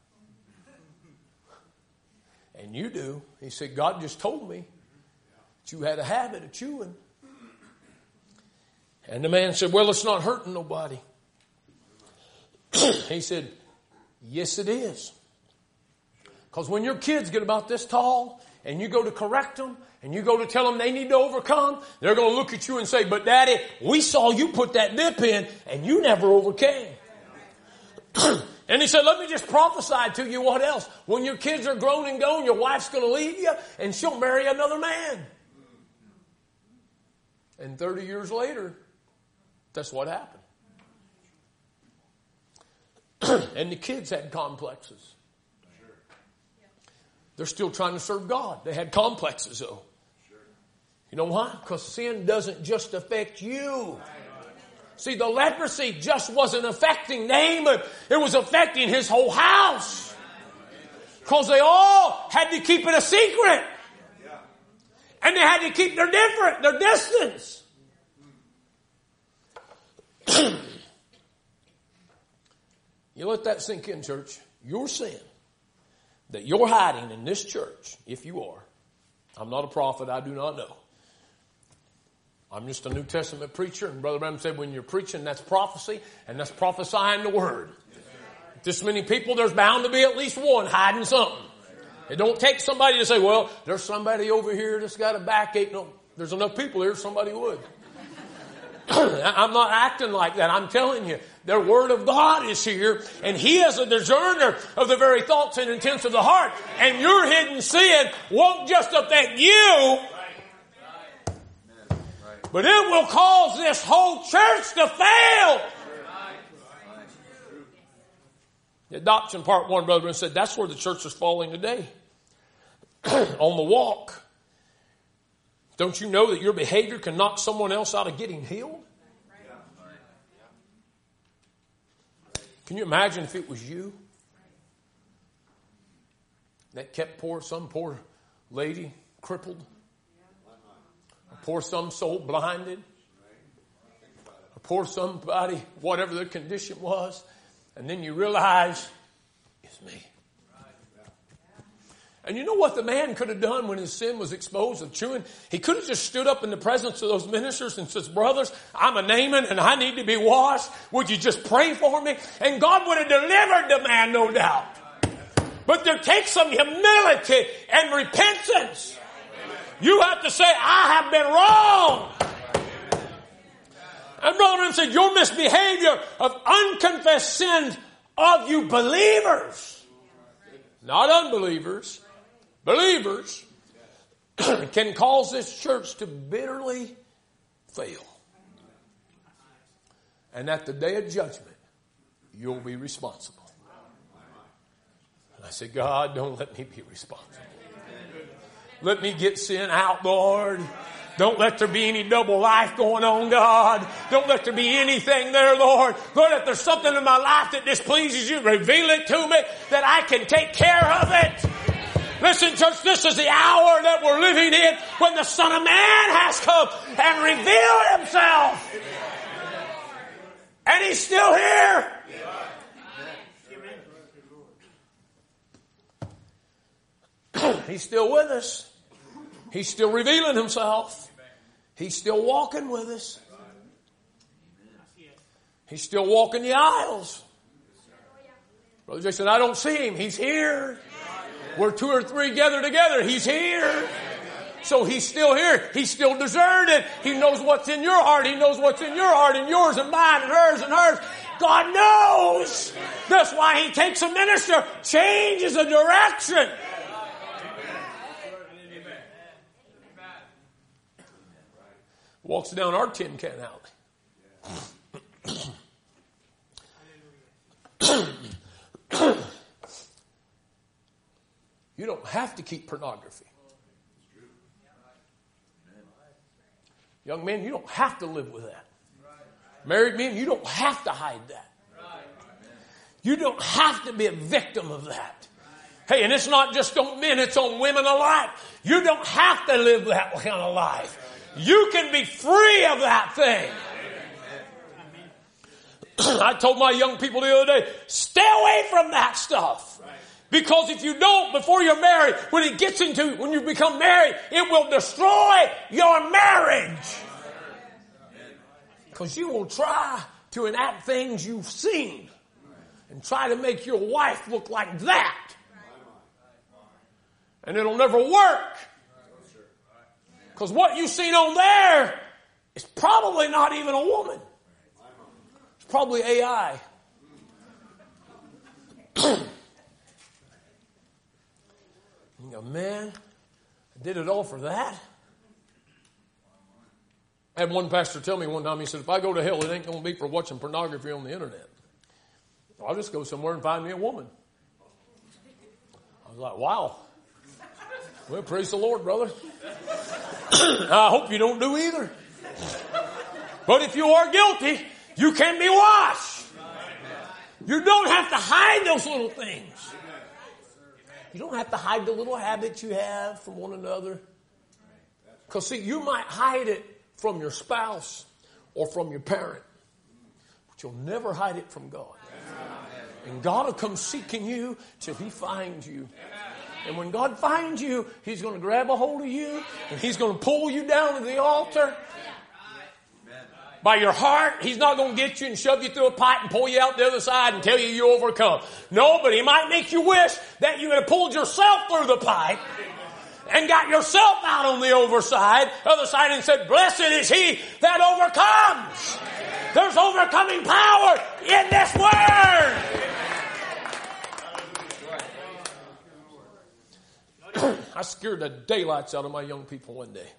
And you do. He said, God just told me that you had a habit of chewing. And the man said, well, it's not hurting nobody. He said, yes, it is. Because when your kids get about this tall and you go to correct them and you go to tell them they need to overcome, they're going to look at you and say, but Daddy, we saw you put that dip in and you never overcame. And he said, let me just prophesy to you what else. When your kids are grown and gone, your wife's going to leave you and she'll marry another man. And 30 years later, that's what happened. And the kids had complexes. They're still trying to serve God. They had complexes though. You know why? Because sin doesn't just affect you. See, the leprosy just wasn't affecting Naaman. It was affecting his whole house. Because they all had to keep it a secret. And they had to keep their distance. You let that sink in, church. Your sin that you're hiding in this church, if you are. I'm not a prophet. I do not know. I'm just a New Testament preacher. And Brother Branham said when you're preaching, that's prophecy. And that's prophesying the word. This many people, there's bound to be at least one hiding something. It don't take somebody to say, well, there's somebody over here that's got a backache. No, there's enough people here, somebody would. I'm not acting like that. I'm telling you, Their Word of God is here, and He is a discerner of the very thoughts and intents of the heart. And your hidden sin won't just affect you, but it will cause this whole church to fail. The adoption part one, brother, said that's where the church is falling today. On the walk. Don't you know that your behavior can knock someone else out of getting healed? Can you imagine if it was you that kept some poor lady crippled, or some soul blinded, or somebody, whatever their condition was, and then you realize, it's me. And you know what the man could have done when his sin was exposed of chewing? He could have just stood up in the presence of those ministers and says, brothers, I'm a Naaman and I need to be washed. Would you just pray for me? And God would have delivered the man, no doubt. But there takes some humility and repentance. You have to say, I have been wrong. And brother said, your misbehavior of unconfessed sins of you believers, not unbelievers, believers, can cause this church to bitterly fail. And at the day of judgment, you'll be responsible. And I said, God, don't let me be responsible. Let me get sin out, Lord. Don't let there be any double life going on, God. Don't let there be anything there, Lord. Lord, if there's something in my life that displeases you, reveal it to me that I can take care of it. Listen, church, this is the hour that we're living in when the Son of Man has come and revealed Himself. And He's still here. He's still with us. He's still revealing Himself. He's still walking with us. He's still walking the aisles. Brother Jason, I don't see Him. He's here. Where two or three gather together, He's here. So He's still here. He's still discerning. He knows what's in your heart. He knows what's in your heart and yours and mine and hers. God knows. That's why He takes a minister, changes the direction. Walks down our tin can alley. You don't have to keep pornography. Young men, you don't have to live with that. Married men, you don't have to hide that. You don't have to be a victim of that. Hey, and it's not just on men, it's on women alike. You don't have to live that kind of life. You can be free of that thing. I told my young people the other day, stay away from that stuff. Because if you don't, before you're married, when you become married, it will destroy your marriage. Because you will try to enact things you've seen and try to make your wife look like that. And it'll never work. Because what you've seen on there is probably not even a woman. It's probably AI. You go, man, I did it all for that. I had one pastor tell me one time, he said, if I go to hell, it ain't going to be for watching pornography on the internet. I'll just go somewhere and find me a woman. I was like, wow. Well, praise the Lord, brother. I hope you don't do either. But if you are guilty, you can be washed. You don't have to hide those little things. You don't have to hide the little habits you have from one another. Because see, you might hide it from your spouse or from your parent. But you'll never hide it from God. And God will come seeking you till He finds you. And when God finds you, He's going to grab a hold of you and He's going to pull you down to the altar. By your heart, He's not going to get you and shove you through a pipe and pull you out the other side and tell you you overcome. No, but He might make you wish that you had pulled yourself through the pipe and got yourself out on the other side and said, blessed is he that overcomes. There's overcoming power in this word. I scared the daylights out of my young people one day.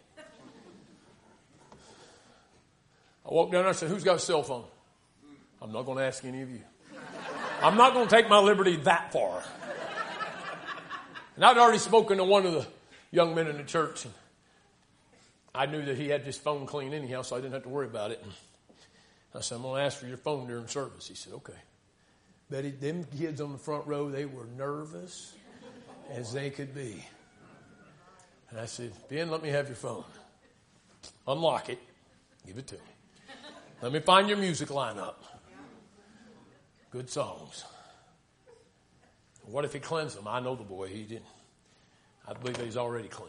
I walked down there and said, who's got a cell phone? I'm not going to ask any of you. I'm not going to take my liberty that far. And I'd already spoken to one of the young men in the church. And I knew that he had his phone clean anyhow, so I didn't have to worry about it. And I said, I'm going to ask for your phone during service. He said, okay. Betty, them kids on the front row, they were nervous as they could be. And I said, Ben, let me have your phone. Unlock it. Give it to me. Let me find your music lineup. Good songs. What if he cleansed them? I know the boy. He didn't. I believe he's already clean.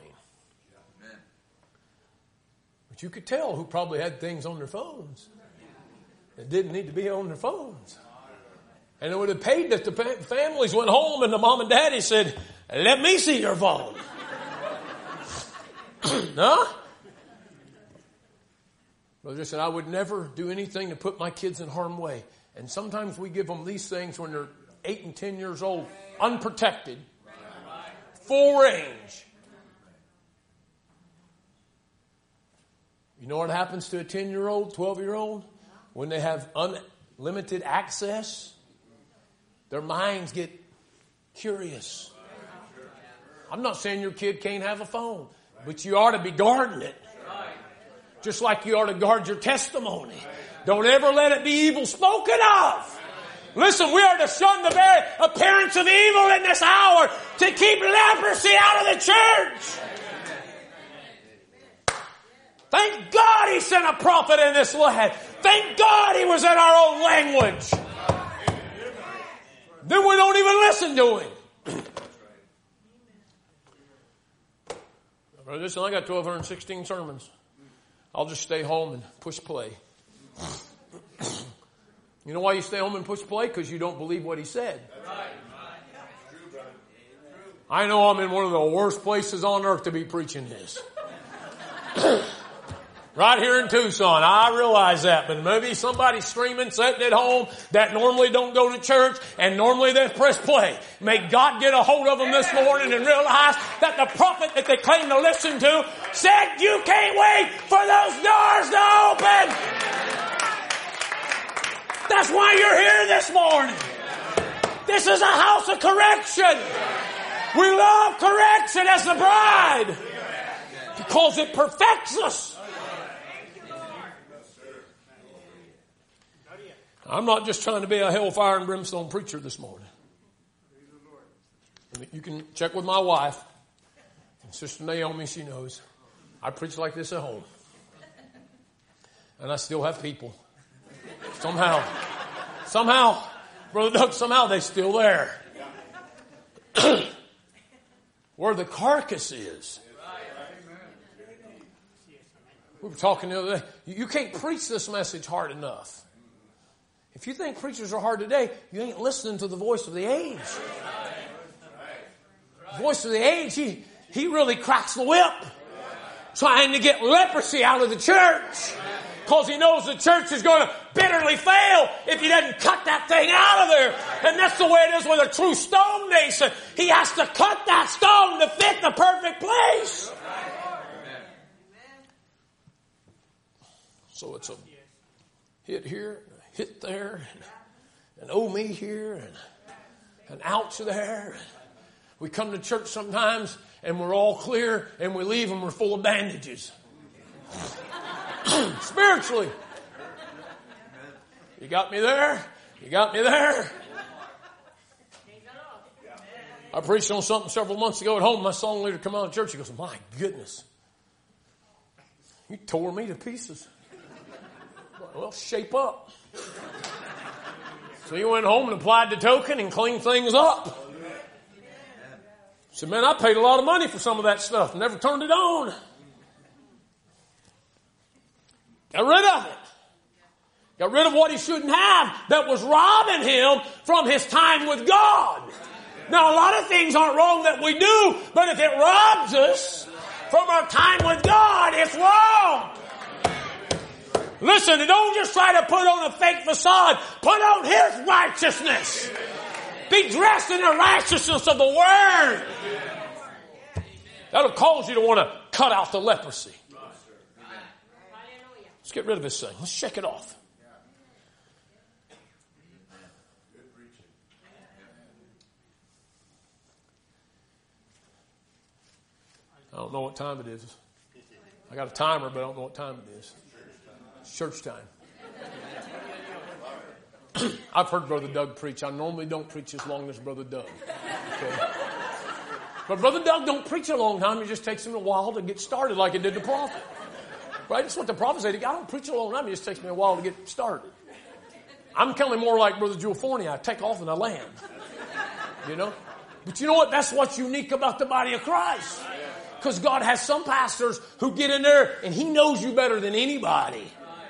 But you could tell who probably had things on their phones that didn't need to be on their phones. And it would have paid that the families went home and the mom and daddy said, let me see your phone. No? Brother said, I would never do anything to put my kids in harm's way. And sometimes we give them these things when they're 8 and 10 years old, unprotected, full range. You know what happens to a 10-year-old, 12-year-old? When they have unlimited access, their minds get curious. I'm not saying your kid can't have a phone, but you ought to be guarding it. Just like you ought to guard your testimony. Don't ever let it be evil spoken of. Listen, we are to shun the very appearance of evil in this hour to keep leprosy out of the church. Thank God he sent a prophet in this land. Thank God he was in our own language. Then we don't even listen to him. Brother, listen, I got 1,216 sermons. I'll just stay home and push play. You know why you stay home and push play? Because you don't believe what he said. I know I'm in one of the worst places on earth to be preaching this. Right here in Tucson. I realize that. But maybe somebody's screaming, sitting at home that normally don't go to church and normally they press play. May God get a hold of them this morning and realize that the prophet that they claim to listen to said you can't wait for those doors to open. That's why you're here this morning. This is a house of correction. We love correction as the bride because it perfects us. I'm not just trying to be a hellfire and brimstone preacher this morning. You can check with my wife. And Sister Naomi, she knows. I preach like this at home. And I still have people. Somehow, Brother Doug, somehow they're still there. Where the carcass is. We were talking the other day. You can't preach this message hard enough. If you think preachers are hard today, you ain't listening to the voice of the age. The voice of the age, he really cracks the whip. Trying to get leprosy out of the church. Because he knows the church is going to bitterly fail if he doesn't cut that thing out of there. And that's the way it is with a true stone nation. He has to cut that stone to fit the perfect place. So it's a hit here, hit there, and oh me here, and an ouch there. We come to church sometimes and we're all clear and we leave and we're full of bandages. Spiritually. You got me there? You got me there? I preached on something several months ago at home. My song leader come out of church. He goes, my goodness. You tore me to pieces. Well, shape up. So he went home and applied the token and cleaned things up. Said, man, I paid a lot of money for some of that stuff. Never turned it on. Got rid of it. Got rid of what he shouldn't have that was robbing him from his time with God. Now, a lot of things aren't wrong that we do, but if it robs us from our time with God, it's wrong. Listen, don't just try to put on a fake facade. Put on His righteousness. Be dressed in the righteousness of the Word. That'll cause you to want to cut out the leprosy. Let's get rid of this thing. Let's shake it off. I don't know what time it is. I got a timer, but I don't know what time it is. It's church time. I've heard Brother Doug preach. I normally don't preach as long as Brother Doug. Okay? But Brother Doug don't preach a long time. It just takes him a while to get started like it did the prophet. Right? That's what the prophet said. I don't preach a long time. It just takes me a while to get started. I'm kind of more like Brother Jewel Forney. I take off and I land. You know? But you know what? That's what's unique about the body of Christ. Because God has some pastors who get in there and He knows you better than anybody.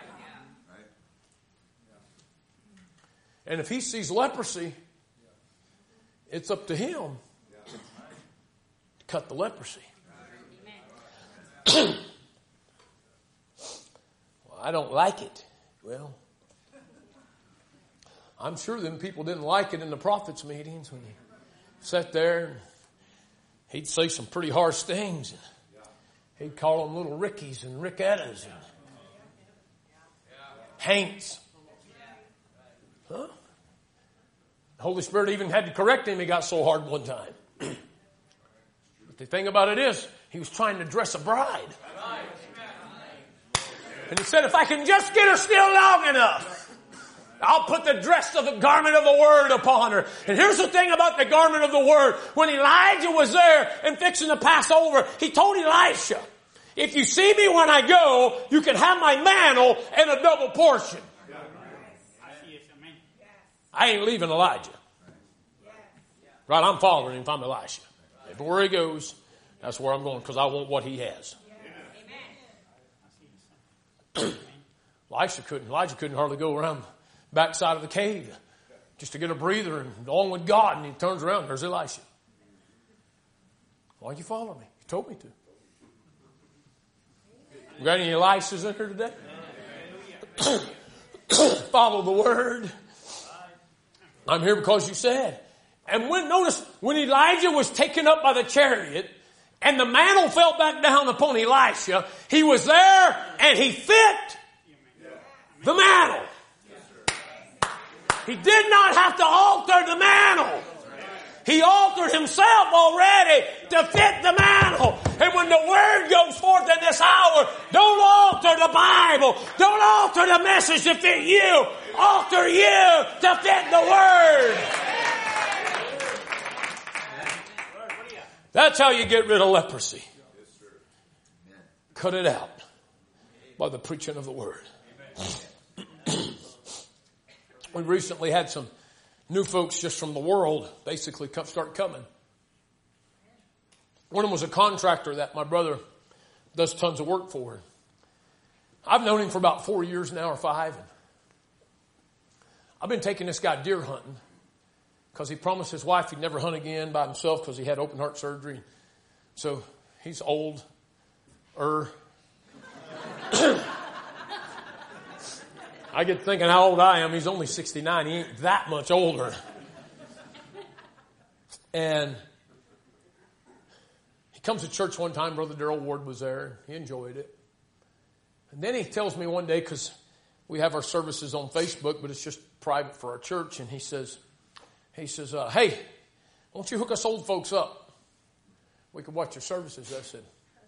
And if He sees leprosy, it's up to Him to cut the leprosy. Well, I don't like it. Well, I'm sure them people didn't like it in the prophets' meetings when he sat there and he'd say some pretty harsh things. He'd call them little Rickies and Rickettas and Hanks. Huh? The Holy Spirit even had to correct him. He got so hard one time. But the thing about it is, he was trying to dress a bride. And he said, if I can just get her still long enough, I'll put the dress of the garment of the Word upon her. And here's the thing about the garment of the Word. When Elijah was there and fixing to pass over, he told Elisha, if you see me when I go, you can have my mantle and a double portion. I ain't leaving Elijah. Right, I'm following him if I'm Elisha. Everywhere he goes, that's where I'm going because I want what he has. Elijah couldn't hardly go around the backside of the cave just to get a breather and along with God, and he turns around and there's Elisha. Why'd you follow me? You told me to. We got any Elishas in here today? Follow the Word. I'm here because you said. And notice when Elijah was taken up by the chariot and the mantle fell back down upon Elisha, he was there and he fit the mantle. He did not have to alter the mantle. He altered himself already to fit the mantle. And when the Word goes forth in this hour, don't alter the Bible. Don't alter the message to fit you. Alter you to fit the Word. That's how you get rid of leprosy. Cut it out by the preaching of the Word. We recently had some new folks just from the world basically start coming. One of them was a contractor that my brother does tons of work for. I've known him for about 4 years now or 5. I've been taking this guy deer hunting because he promised his wife he'd never hunt again by himself because he had open heart surgery. So he's old. I get thinking how old I am. He's only 69. He ain't that much older. And he comes to church one time. Brother Darrell Ward was there. He enjoyed it. And then he tells me one day, because we have our services on Facebook, but it's just private for our church. And he says, hey, why don't you hook us old folks up? We could watch your services. I said,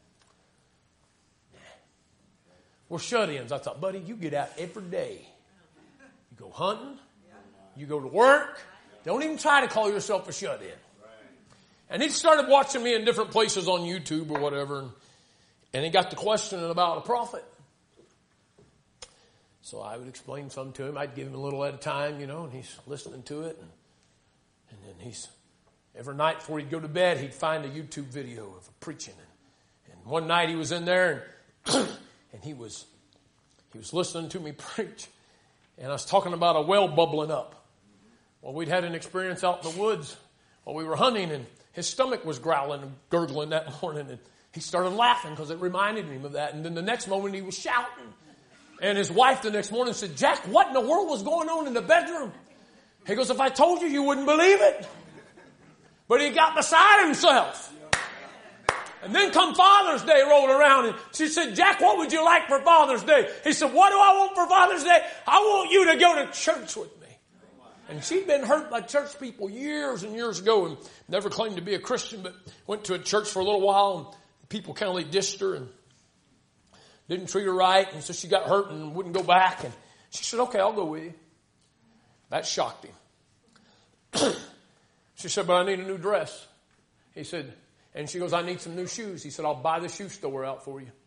we're shut-ins. I thought, buddy, you get out every day. You go hunting. You go to work. Don't even try to call yourself a shut-in. And he started watching me in different places on YouTube or whatever. And he got to questioning about a prophet. So I would explain something to him. I'd give him a little at a time, and he's listening to it. And then every night before he'd go to bed, he'd find a YouTube video of preaching. And one night he was in there and he was listening to me preach. And I was talking about a well bubbling up. Well, we'd had an experience out in the woods while we were hunting, and his stomach was growling and gurgling that morning. And he started laughing because it reminded him of that. And then the next moment he was shouting. And his wife the next morning said, Jack, what in the world was going on in the bedroom? He goes, if I told you, you wouldn't believe it. But he got beside himself. And then come Father's Day rolled around and she said, Jack, what would you like for Father's Day? He said, what do I want for Father's Day? I want you to go to church with me. And she'd been hurt by church people years and years ago and never claimed to be a Christian, but went to a church for a little while and people kind of dissed her and didn't treat her right. And so she got hurt and wouldn't go back. And she said, okay, I'll go with you. That shocked him. She said, but I need a new dress. He said, and she goes, I need some new shoes. He said, I'll buy the shoe store out for you.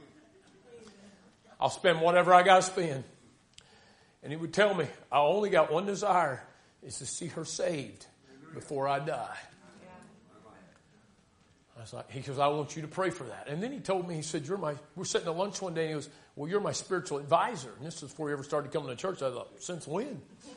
I'll spend whatever I got to spend. And he would tell me, I only got one desire, is to see her saved before I die. I was like, he goes, I want you to pray for that. And then he told me, he said, we're sitting at lunch one day and he goes, well, you're my spiritual advisor. And this was before he ever started coming to church. I thought, since when?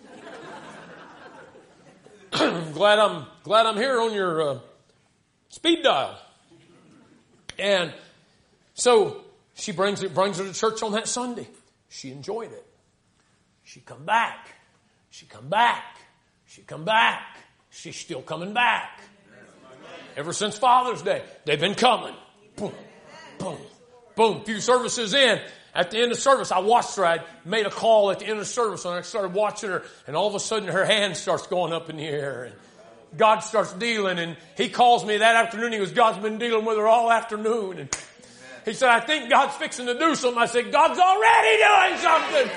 glad I'm here on your speed dial. And so she brings her to church on that Sunday. She enjoyed it. She come back. She come back. She come back. She's still coming back. Ever since Father's Day, they've been coming. Boom, boom, boom. A few services in. At the end of service, I watched her. I made a call at the end of service and I started watching her. And all of a sudden her hand starts going up in the air. And God starts dealing. And he calls me that afternoon. He goes, God's been dealing with her all afternoon. And he said, I think God's fixing to do something. I said, God's already doing something.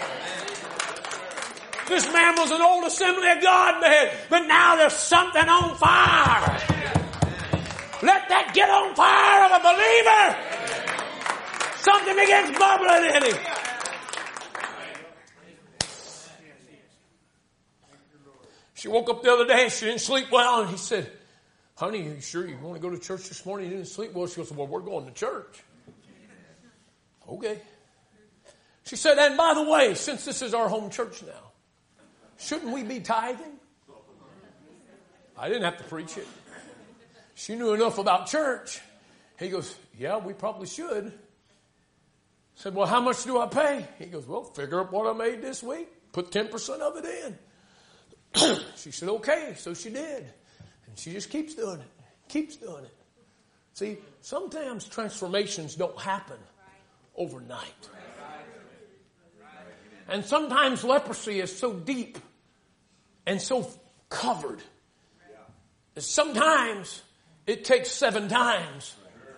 This man was an old Assembly of God man. But now there's something on fire. Let that get on fire of a believer. Something begins bubbling in him. She woke up the other day and she didn't sleep well. And he said, honey, are you sure you want to go to church this morning? You didn't sleep well. She goes, well, we're going to church. Okay. She said, and by the way, since this is our home church now, shouldn't we be tithing? I didn't have to preach it. She knew enough about church. He goes, yeah, we probably should. I said, well, how much do I pay? He goes, well, figure up what I made this week. Put 10% of it in. She said, okay. So she did. And she just keeps doing it. Keeps doing it. See, sometimes transformations don't happen overnight. And sometimes leprosy is so deep and so covered that sometimes it takes 7 times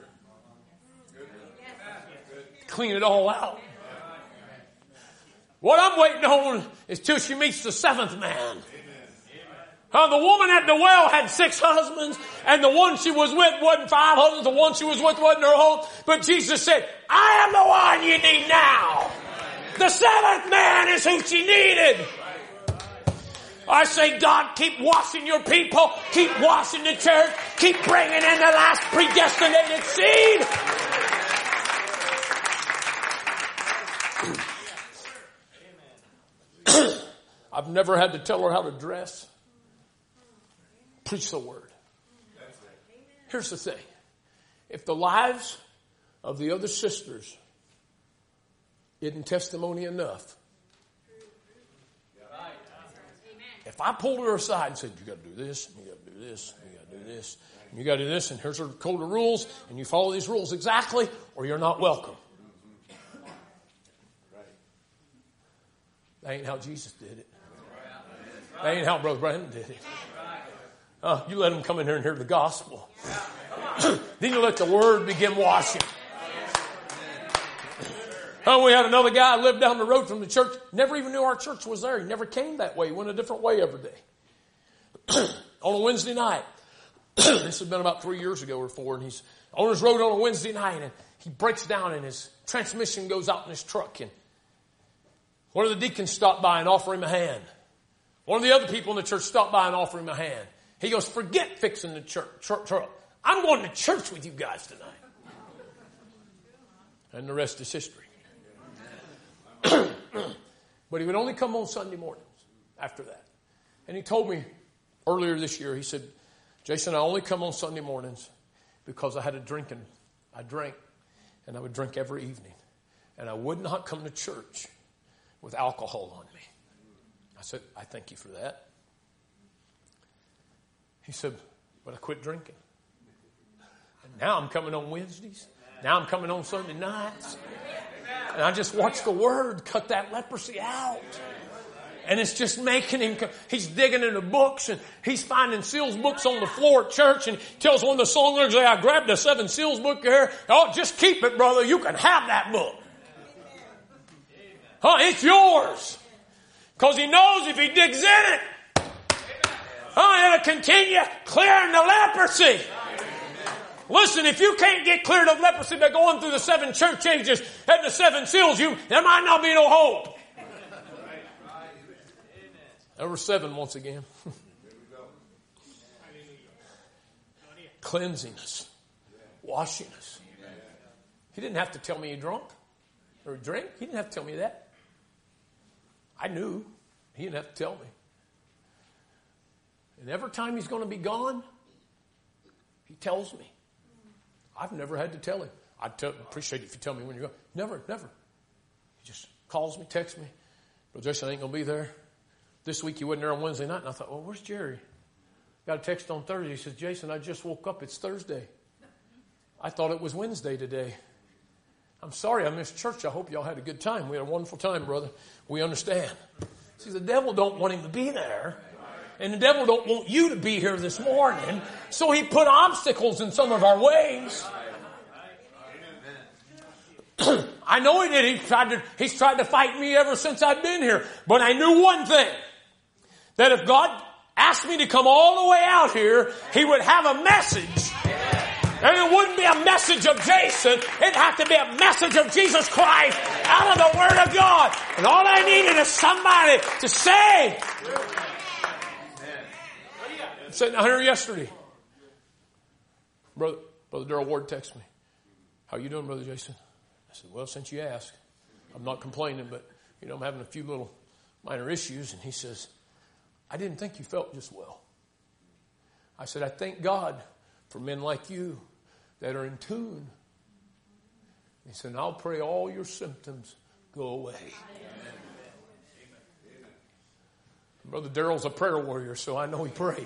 to clean it all out. What I'm waiting on is till she meets the 7th man. The woman at the well had 6 husbands, and the one she was with wasn't 5 husbands, the one she was with wasn't her home. But Jesus said, I am the one you need now. The 7th man is who she needed. I say, God, keep washing your people. Keep washing the church. Keep bringing in the last predestinated seed. I've never had to tell her how to dress. Preach the word. Here's the thing. If the lives of the other sisters isn't testimony enough, if I pulled her aside and said, you got to do this, and you got to do this, and you got to do this, and you got to do this, and here's our code of rules, and you follow these rules exactly, or you're not welcome. That ain't how Jesus did it. That ain't how Brother Brandon did it. You let them come in here and hear the gospel. Then you let the word begin washing. We had another guy lived down the road from the church. Never even knew our church was there. He never came that way. He went a different way every day. On a Wednesday night. This has been about 3 years ago or 4. And he's on his road on a Wednesday night. And he breaks down and his transmission goes out in his truck. And one of the deacons stopped by and offered him a hand. One of the other people in the church stopped by and offered him a hand. He goes, forget fixing the truck. I'm going to church with you guys tonight. And the rest is history. But he would only come on Sunday mornings after that. And he told me earlier this year, he said, Jason, I only come on Sunday mornings because I had a drinking. I drank, and I would drink every evening. and I would not come to church with alcohol on me. I said, I thank you for that. He said, but I quit drinking. And now I'm coming on Wednesdays. Now I'm coming on Sunday nights. And I just watched the Word cut that leprosy out. And it's just making him, he's digging into books and he's finding Seals books on the floor at church, and tells one of the song leaders, I grabbed a 7 Seals book here. Oh, just keep it, brother. You can have that book. It's yours. Because he knows if he digs in it, it'll continue clearing the leprosy. Listen, if you can't get cleared of leprosy by going through the 7 church ages and the 7 seals, there might not be no hope. Number 7 once again. Cleansing us. Washing us. He didn't have to tell me he drunk or drink. He didn't have to tell me that. I knew. He didn't have to tell me. And every time he's going to be gone, he tells me. I've never had to tell him. I'd appreciate it if you tell me when you're going. Never. He just calls me, texts me. Brother Jason, I ain't going to be there. This week he wasn't there on Wednesday night. And I thought, well, where's Jerry? Got a text on Thursday. He says, Jason, I just woke up. It's Thursday. I thought it was Wednesday today. I'm sorry I missed church. I hope y'all had a good time. We had a wonderful time, brother. We understand. See, the devil don't want him to be there. And the devil don't want you to be here this morning. So he put obstacles in some of our ways. I know he did. He's tried to fight me ever since I've been here. But I knew one thing. That if God asked me to come all the way out here, he would have a message. And it wouldn't be a message of Jason. It'd have to be a message of Jesus Christ out of the Word of God. And all I needed is somebody to say. I sitting out here yesterday. Brother Darrell Ward texted me. How you doing, Brother Jason? I said, well, since you asked, I'm not complaining, but, I'm having a few little minor issues. And he says, I didn't think you felt just well. I said, I thank God for men like you that are in tune. He said, I'll pray all your symptoms go away. Amen. Brother Darrell's a prayer warrior, so I know he prayed.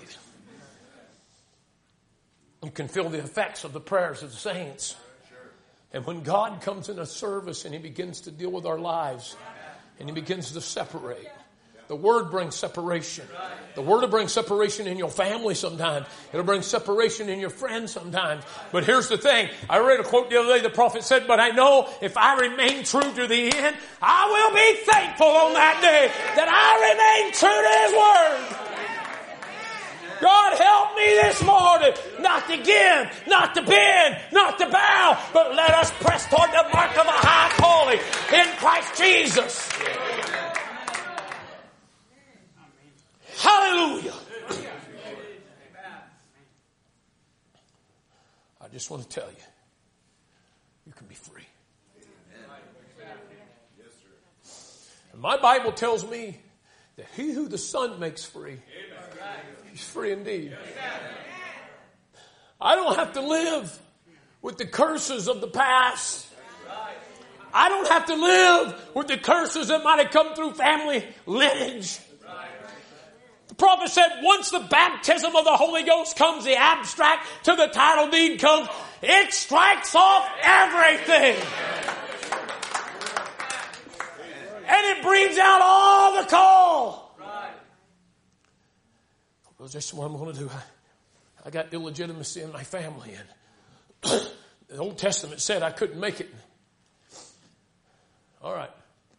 You can feel the effects of the prayers of the saints. And when God comes in a service and he begins to deal with our lives and he begins to separate, the Word brings separation. The Word will bring separation in your family sometimes. It'll bring separation in your friends sometimes. But here's the thing. I read a quote the other day. The prophet said, but I know if I remain true to the end, I will be thankful on that day that I remain true to His Word. God help me this morning not to give, not to bend, not to bow, but let us press toward the mark of a high calling in Christ Jesus. Hallelujah. I just want to tell you, you can be free. And my Bible tells me that he who the Son makes free, he's free indeed. I don't have to live with the curses of the past. I don't have to live with the curses that might have come through family lineage. The prophet said once the baptism of the Holy Ghost comes, the abstract to the title deed comes, it strikes off everything. And it brings out all the coal. Well, this is what I'm going to do. I got illegitimacy in my family. And the Old Testament said I couldn't make it. All right.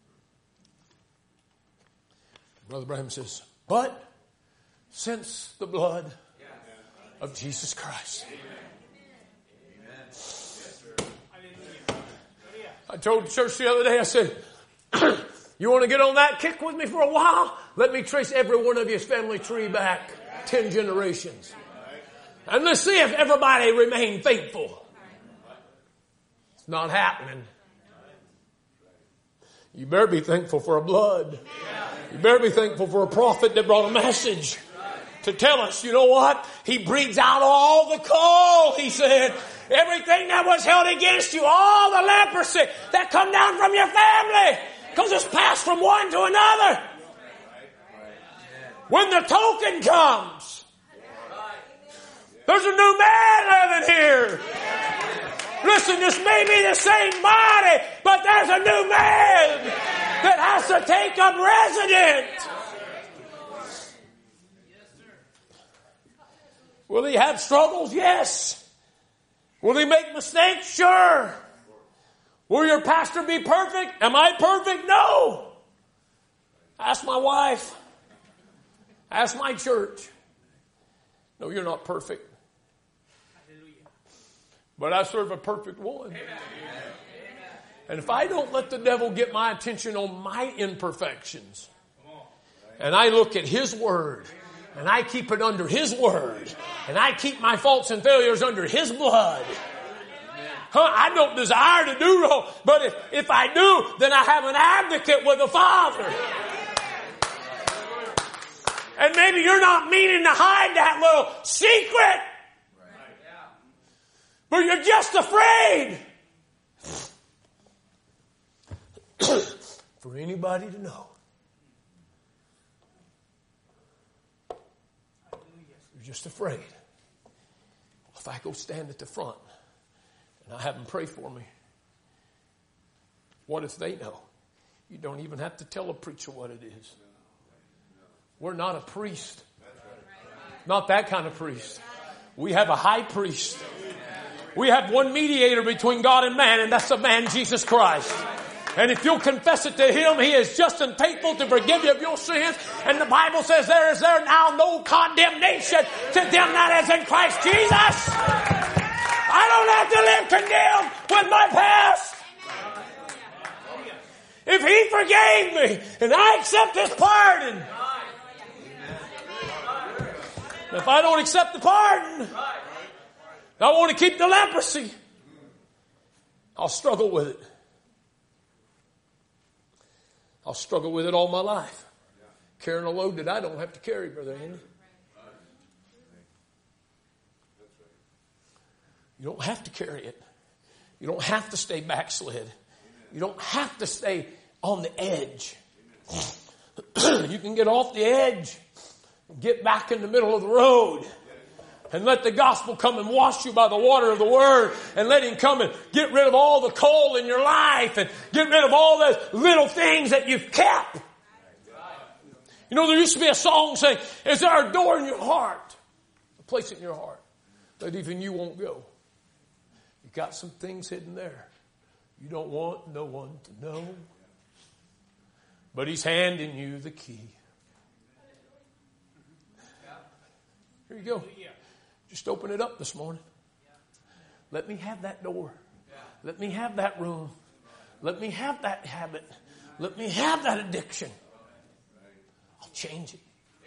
Brother Branham says, but since the blood of Jesus Christ. I told the church the other day, I said, you want to get on that kick with me for a while? Let me trace every one of your family tree back 10 generations. And let's see if everybody remained faithful. It's not happening. You better be thankful for a blood. You better be thankful for a prophet that brought a message to tell us, you know what? He breathes out all the coal, he said. Everything that was held against you, all the leprosy that come down from your family, because it's passed from one to another. When the token comes, there's a new man living here. Listen, this may be the same body, but there's a new man that has to take up residence. Will he have struggles? Yes. Will he make mistakes? Sure. Will your pastor be perfect? Am I perfect? No. Ask my wife. Ask my church. No, you're not perfect. But I serve a perfect one. And if I don't let the devil get my attention on my imperfections, and I look at his word, and I keep it under his word, and I keep my faults and failures under his blood, I don't desire to do wrong, but if I do, then I have an advocate with the Father. And maybe you're not meaning to hide that little secret, but you're just afraid for anybody to know. You're just afraid. If I go stand at the front and I have them pray for me, what if they know? You don't even have to tell a preacher what it is. We're not a priest. Not that kind of priest. We have a high priest. We have one mediator between God and man, and that's the man Jesus Christ. And if you'll confess it to him, he is just and faithful to forgive you of your sins. And the Bible says there is now no condemnation to them that is in Christ Jesus. I don't have to live condemned with my past. If he forgave me and I accept his pardon, if I don't accept the pardon, I want to keep the leprosy, I'll struggle with it. I'll struggle with it all my life. Carrying a load that I don't have to carry, Brother Andy. You don't have to carry it. You don't have to stay backslid. You don't have to stay on the edge. You can get off the edge and get back in the middle of the road. And let the gospel come and wash you by the water of the word. And let him come and get rid of all the coal in your life. And get rid of all those little things that you've kept. You know, there used to be a song saying, is there a door in your heart? A place in your heart that even you won't go. You got some things hidden there. You don't want no one to know. But he's handing you the key. Here you go. Just open it up this morning. Let me have that door. Let me have that room. Let me have that habit. Let me have that addiction. I'll change it.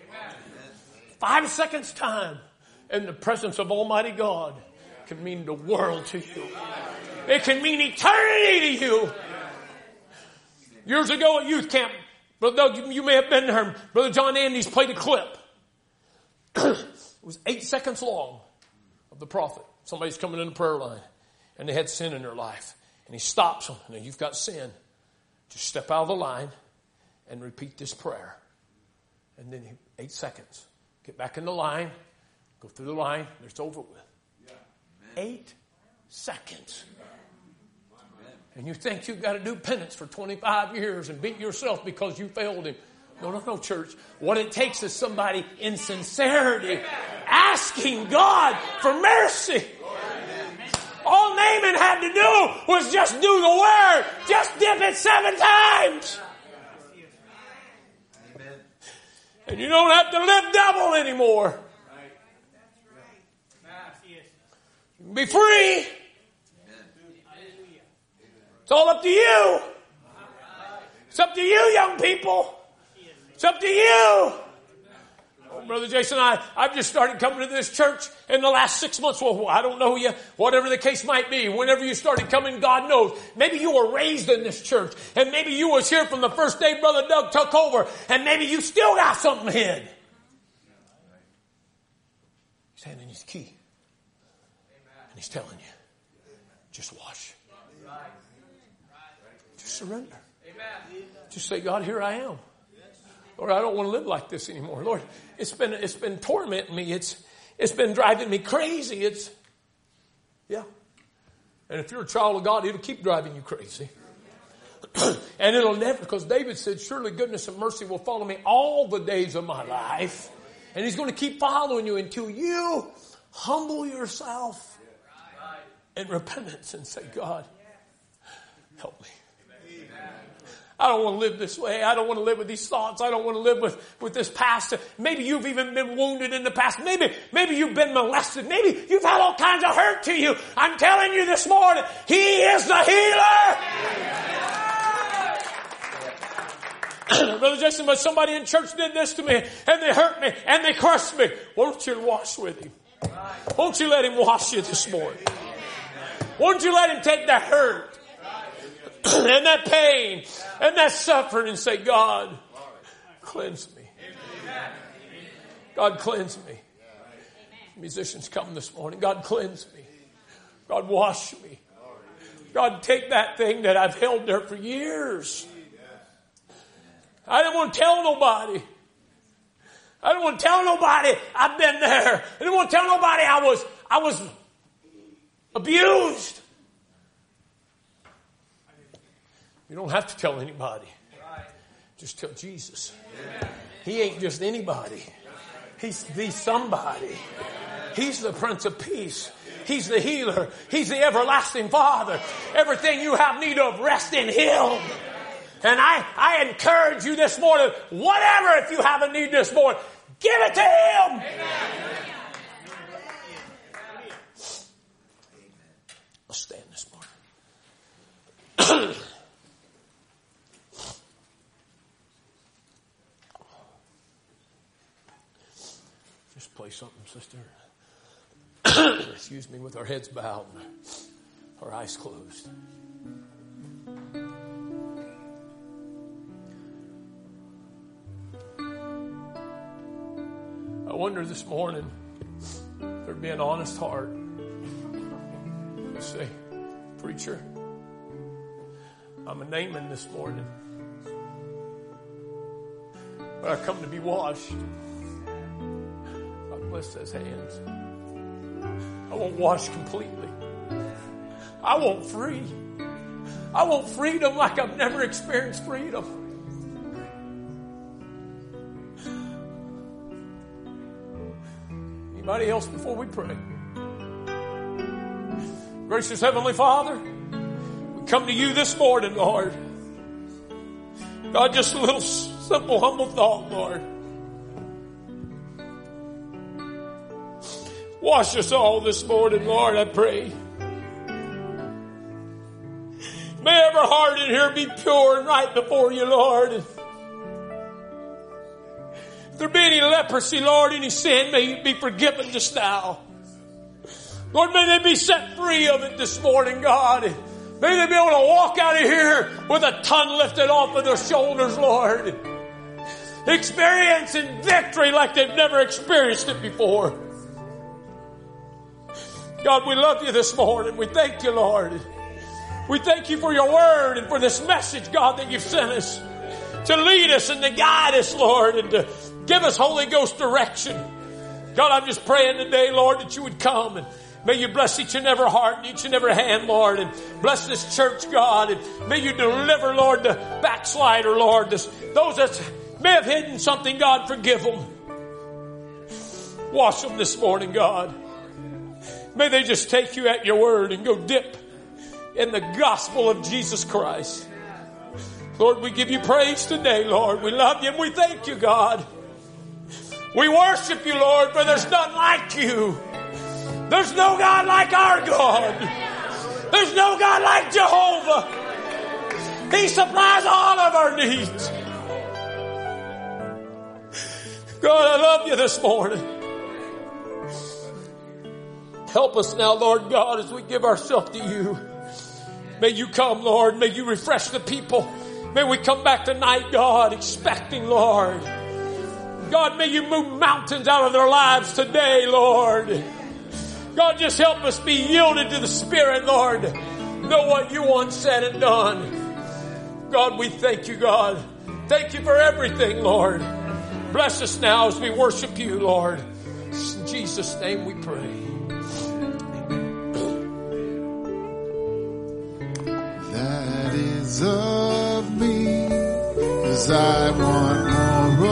5 seconds time in the presence of Almighty God can mean the world to you. It can mean eternity to you. Years ago at youth camp, Brother Doug, you may have been there. Brother John Andes played a clip. It was 8 seconds long of the prophet. Somebody's coming in the prayer line and they had sin in their life. And he stops them. Now you've got sin. Just step out of the line and repeat this prayer. And then 8 seconds. Get back in the line. Go through the line. It's over with. 8 seconds. And you think you've got to do penance for 25 years and beat yourself because you failed him. No, church. What it takes is somebody in sincerity asking God for mercy. All Naaman had to do was just do the word. Just dip it 7 times. And you don't have to live double anymore. You can be free. It's all up to you. It's up to you, young people. It's up to you. Oh, Brother Jason, I've just started coming to this church in the last 6 months. Well, I don't know you. Whatever the case might be. Whenever you started coming, God knows. Maybe you were raised in this church. And maybe you was here from the first day Brother Doug took over. And maybe you still got something hid. He's handing you the key. And He's telling you, just wash. Just surrender. Just say, God, here I am. Lord, I don't want to live like this anymore. Lord, it's been tormenting me. It's been driving me crazy. Yeah. And if you're a child of God, it'll keep driving you crazy. And it'll never, because David said, surely goodness and mercy will follow me all the days of my life. And He's going to keep following you until you humble yourself in repentance and say, God, help me. I don't want to live this way. I don't want to live with these thoughts. I don't want to live with this past. Maybe you've even been wounded in the past. Maybe you've been molested. Maybe you've had all kinds of hurt to you. I'm telling you this morning, He is the healer. Brother Jason, but somebody in church did this to me, and they hurt me, and they crushed me. Won't you wash with Him? Won't you let Him wash you this morning? Won't you let Him take that hurt and that pain and that suffering and say, God, cleanse me. God, cleanse me. Musicians, come this morning. God, cleanse me. God, wash me. God, take that thing that I've held there for years. I didn't want to tell nobody. I didn't want to tell nobody I've been there. I didn't want to tell nobody I was abused. You don't have to tell anybody. Just tell Jesus. He ain't just anybody. He's the somebody. He's the Prince of Peace. He's the healer. He's the everlasting Father. Everything you have need of, rest in Him. And I encourage you this morning, whatever if you have a need this morning, give it to Him. Let's stand this morning. Just play something, sister. Excuse me, with our heads bowed and our eyes closed. I wonder this morning if there'd be an honest heart. You say, preacher, I'm a Naaman this morning, but I come to be washed. God bless His hands. I want washed completely. I want free. I want freedom like I've never experienced freedom. Anybody else before we pray? Gracious Heavenly Father, we come to You this morning, Lord. God, just a little simple, humble thought, Lord. Wash us all this morning, Lord, I pray. May every heart in here be pure and right before You, Lord. If there be any leprosy, Lord, any sin, may it be forgiven just now. Lord, may they be set free of it this morning, God. May they be able to walk out of here with a ton lifted off of their shoulders, Lord. Experiencing victory like they've never experienced it before. God, we love You this morning. We thank You, Lord. We thank You for Your word and for this message, God, that You've sent us to lead us and to guide us, Lord, and to give us Holy Ghost direction. God, I'm just praying today, Lord, that You would come and may You bless each and every heart and each and every hand, Lord, and bless this church, God, and may You deliver, Lord, the backslider, Lord, those that may have hidden something, God, forgive them. Wash them this morning, God. May they just take You at Your word and go dip in the gospel of Jesus Christ. Lord, we give You praise today, Lord. We love You and we thank You, God. We worship You, Lord, for there's none like You. There's no God like our God. There's no God like Jehovah. He supplies all of our needs. God, I love You this morning. Help us now, Lord God, as we give ourselves to You. May You come, Lord. May You refresh the people. May we come back tonight, God, expecting, Lord, God, may you move mountains out of their lives today, Lord. God, just help us be yielded to the Spirit, Lord. Know what you want said and done. God, we thank you, God. Thank you for everything, Lord. Bless us now as we worship you, Lord. In Jesus' name we pray. That is of me, 'cause I want